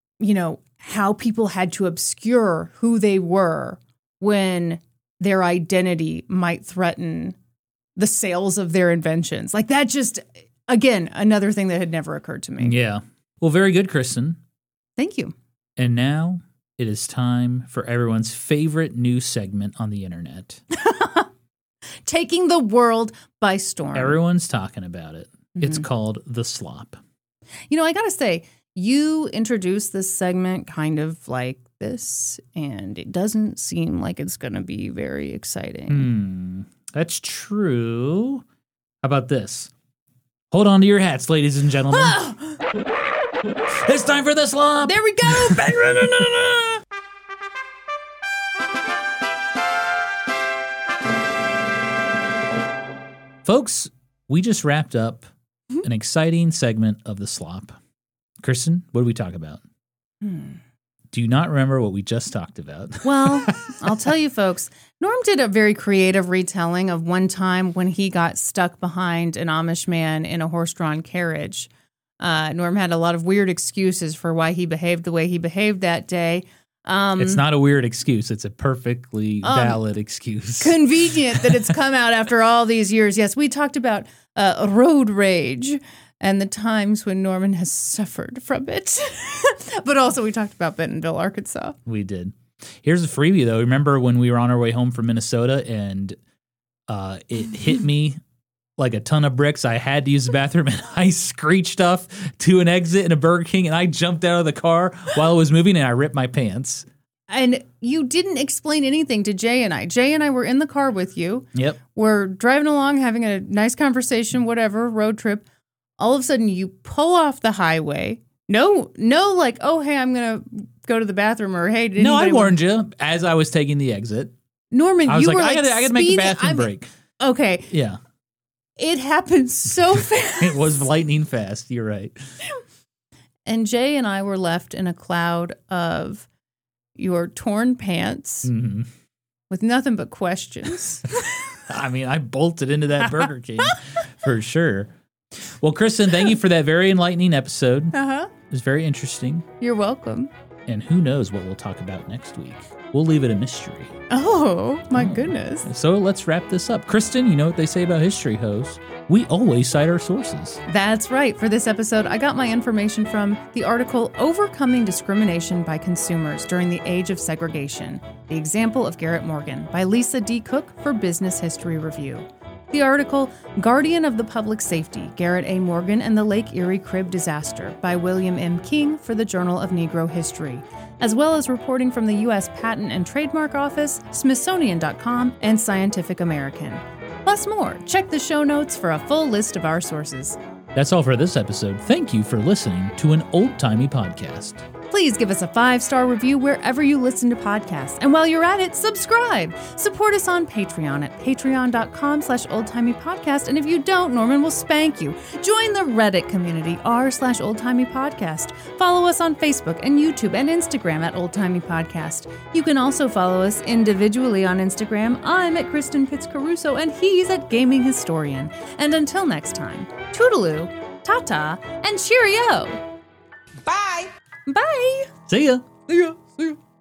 how people had to obscure who they were when their identity might threaten the sales of their inventions. Like that just, again, another thing that had never occurred to me. Yeah. Well, very good, Kristen. Thank you. And now it is time for everyone's favorite new segment on the internet. Taking the world by storm. Everyone's talking about it. Mm-hmm. It's called The Slop. I got to say, you introduced this segment kind of like this, and it doesn't seem like it's going to be very exciting. That's true. How about this? Hold on to your hats, ladies and gentlemen. It's time for The Slop. There we go. Folks, we just wrapped up an exciting segment of The Slop. Kristen, what did we talk about? Do you not remember what we just talked about? Well, I'll tell you, folks. Norm did a very creative retelling of one time when he got stuck behind an Amish man in a horse-drawn carriage. Norm had a lot of weird excuses for why he behaved the way he behaved that day. It's not a weird excuse. It's a perfectly valid excuse. Convenient that it's come out after all these years. Yes, we talked about road rage and the times when Norman has suffered from it. But also we talked about Bentonville, Arkansas. We did. Here's a freebie, though. Remember when we were on our way home from Minnesota and it hit me like a ton of bricks? I had to use the bathroom, and I screeched off to an exit in a Burger King, and I jumped out of the car while it was moving, and I ripped my pants. And you didn't explain anything to Jay and I. Jay and I were in the car with you. Yep. We're driving along, having a nice conversation, whatever, road trip. All of a sudden, you pull off the highway. No, like, oh, hey, I'm going to go to the bathroom, or hey, did No, I anybody warned you as I was taking the exit. Norman, I was you were I gotta make a bathroom speeding. break. Okay. Yeah. It happened so fast. It was lightning fast. You're right. And Jay and I were left in a cloud of your torn pants with nothing but questions. I mean, I bolted into that Burger King for sure. Well, Kristen, thank you for that very enlightening episode. Uh-huh. It was very interesting. You're welcome. And who knows what we'll talk about next week. We'll leave it a mystery. Oh, my goodness. So let's wrap this up. Kristen, you know what they say about history, hoes? We always cite our sources. That's right. For this episode, I got my information from the article Overcoming Discrimination by Consumers During the Age of Segregation, The Example of Garrett Morgan by Lisa D. Cook for Business History Review. The article, Guardian of the Public Safety, Garrett A. Morgan and the Lake Erie Crib Disaster by William M. King for the Journal of Negro History, as well as reporting from the U.S. Patent and Trademark Office, Smithsonian.com, and Scientific American. Plus more. Check the show notes for a full list of our sources. That's all for this episode. Thank you for listening to an old-timey podcast. Please give us a 5-star review wherever you listen to podcasts. And while you're at it, subscribe. Support us on Patreon at patreon.com/oldtimeypodcast. And if you don't, Norman will spank you. Join the Reddit community, r/oldtimeypodcast. Follow us on Facebook and YouTube and Instagram at Old Timey Podcast. You can also follow us individually on Instagram. I'm at Kristen Pitts Caruso, and he's at Gaming Historian. And until next time, toodaloo, ta-ta, and cheerio. Bye. Bye. See ya. See ya. See ya.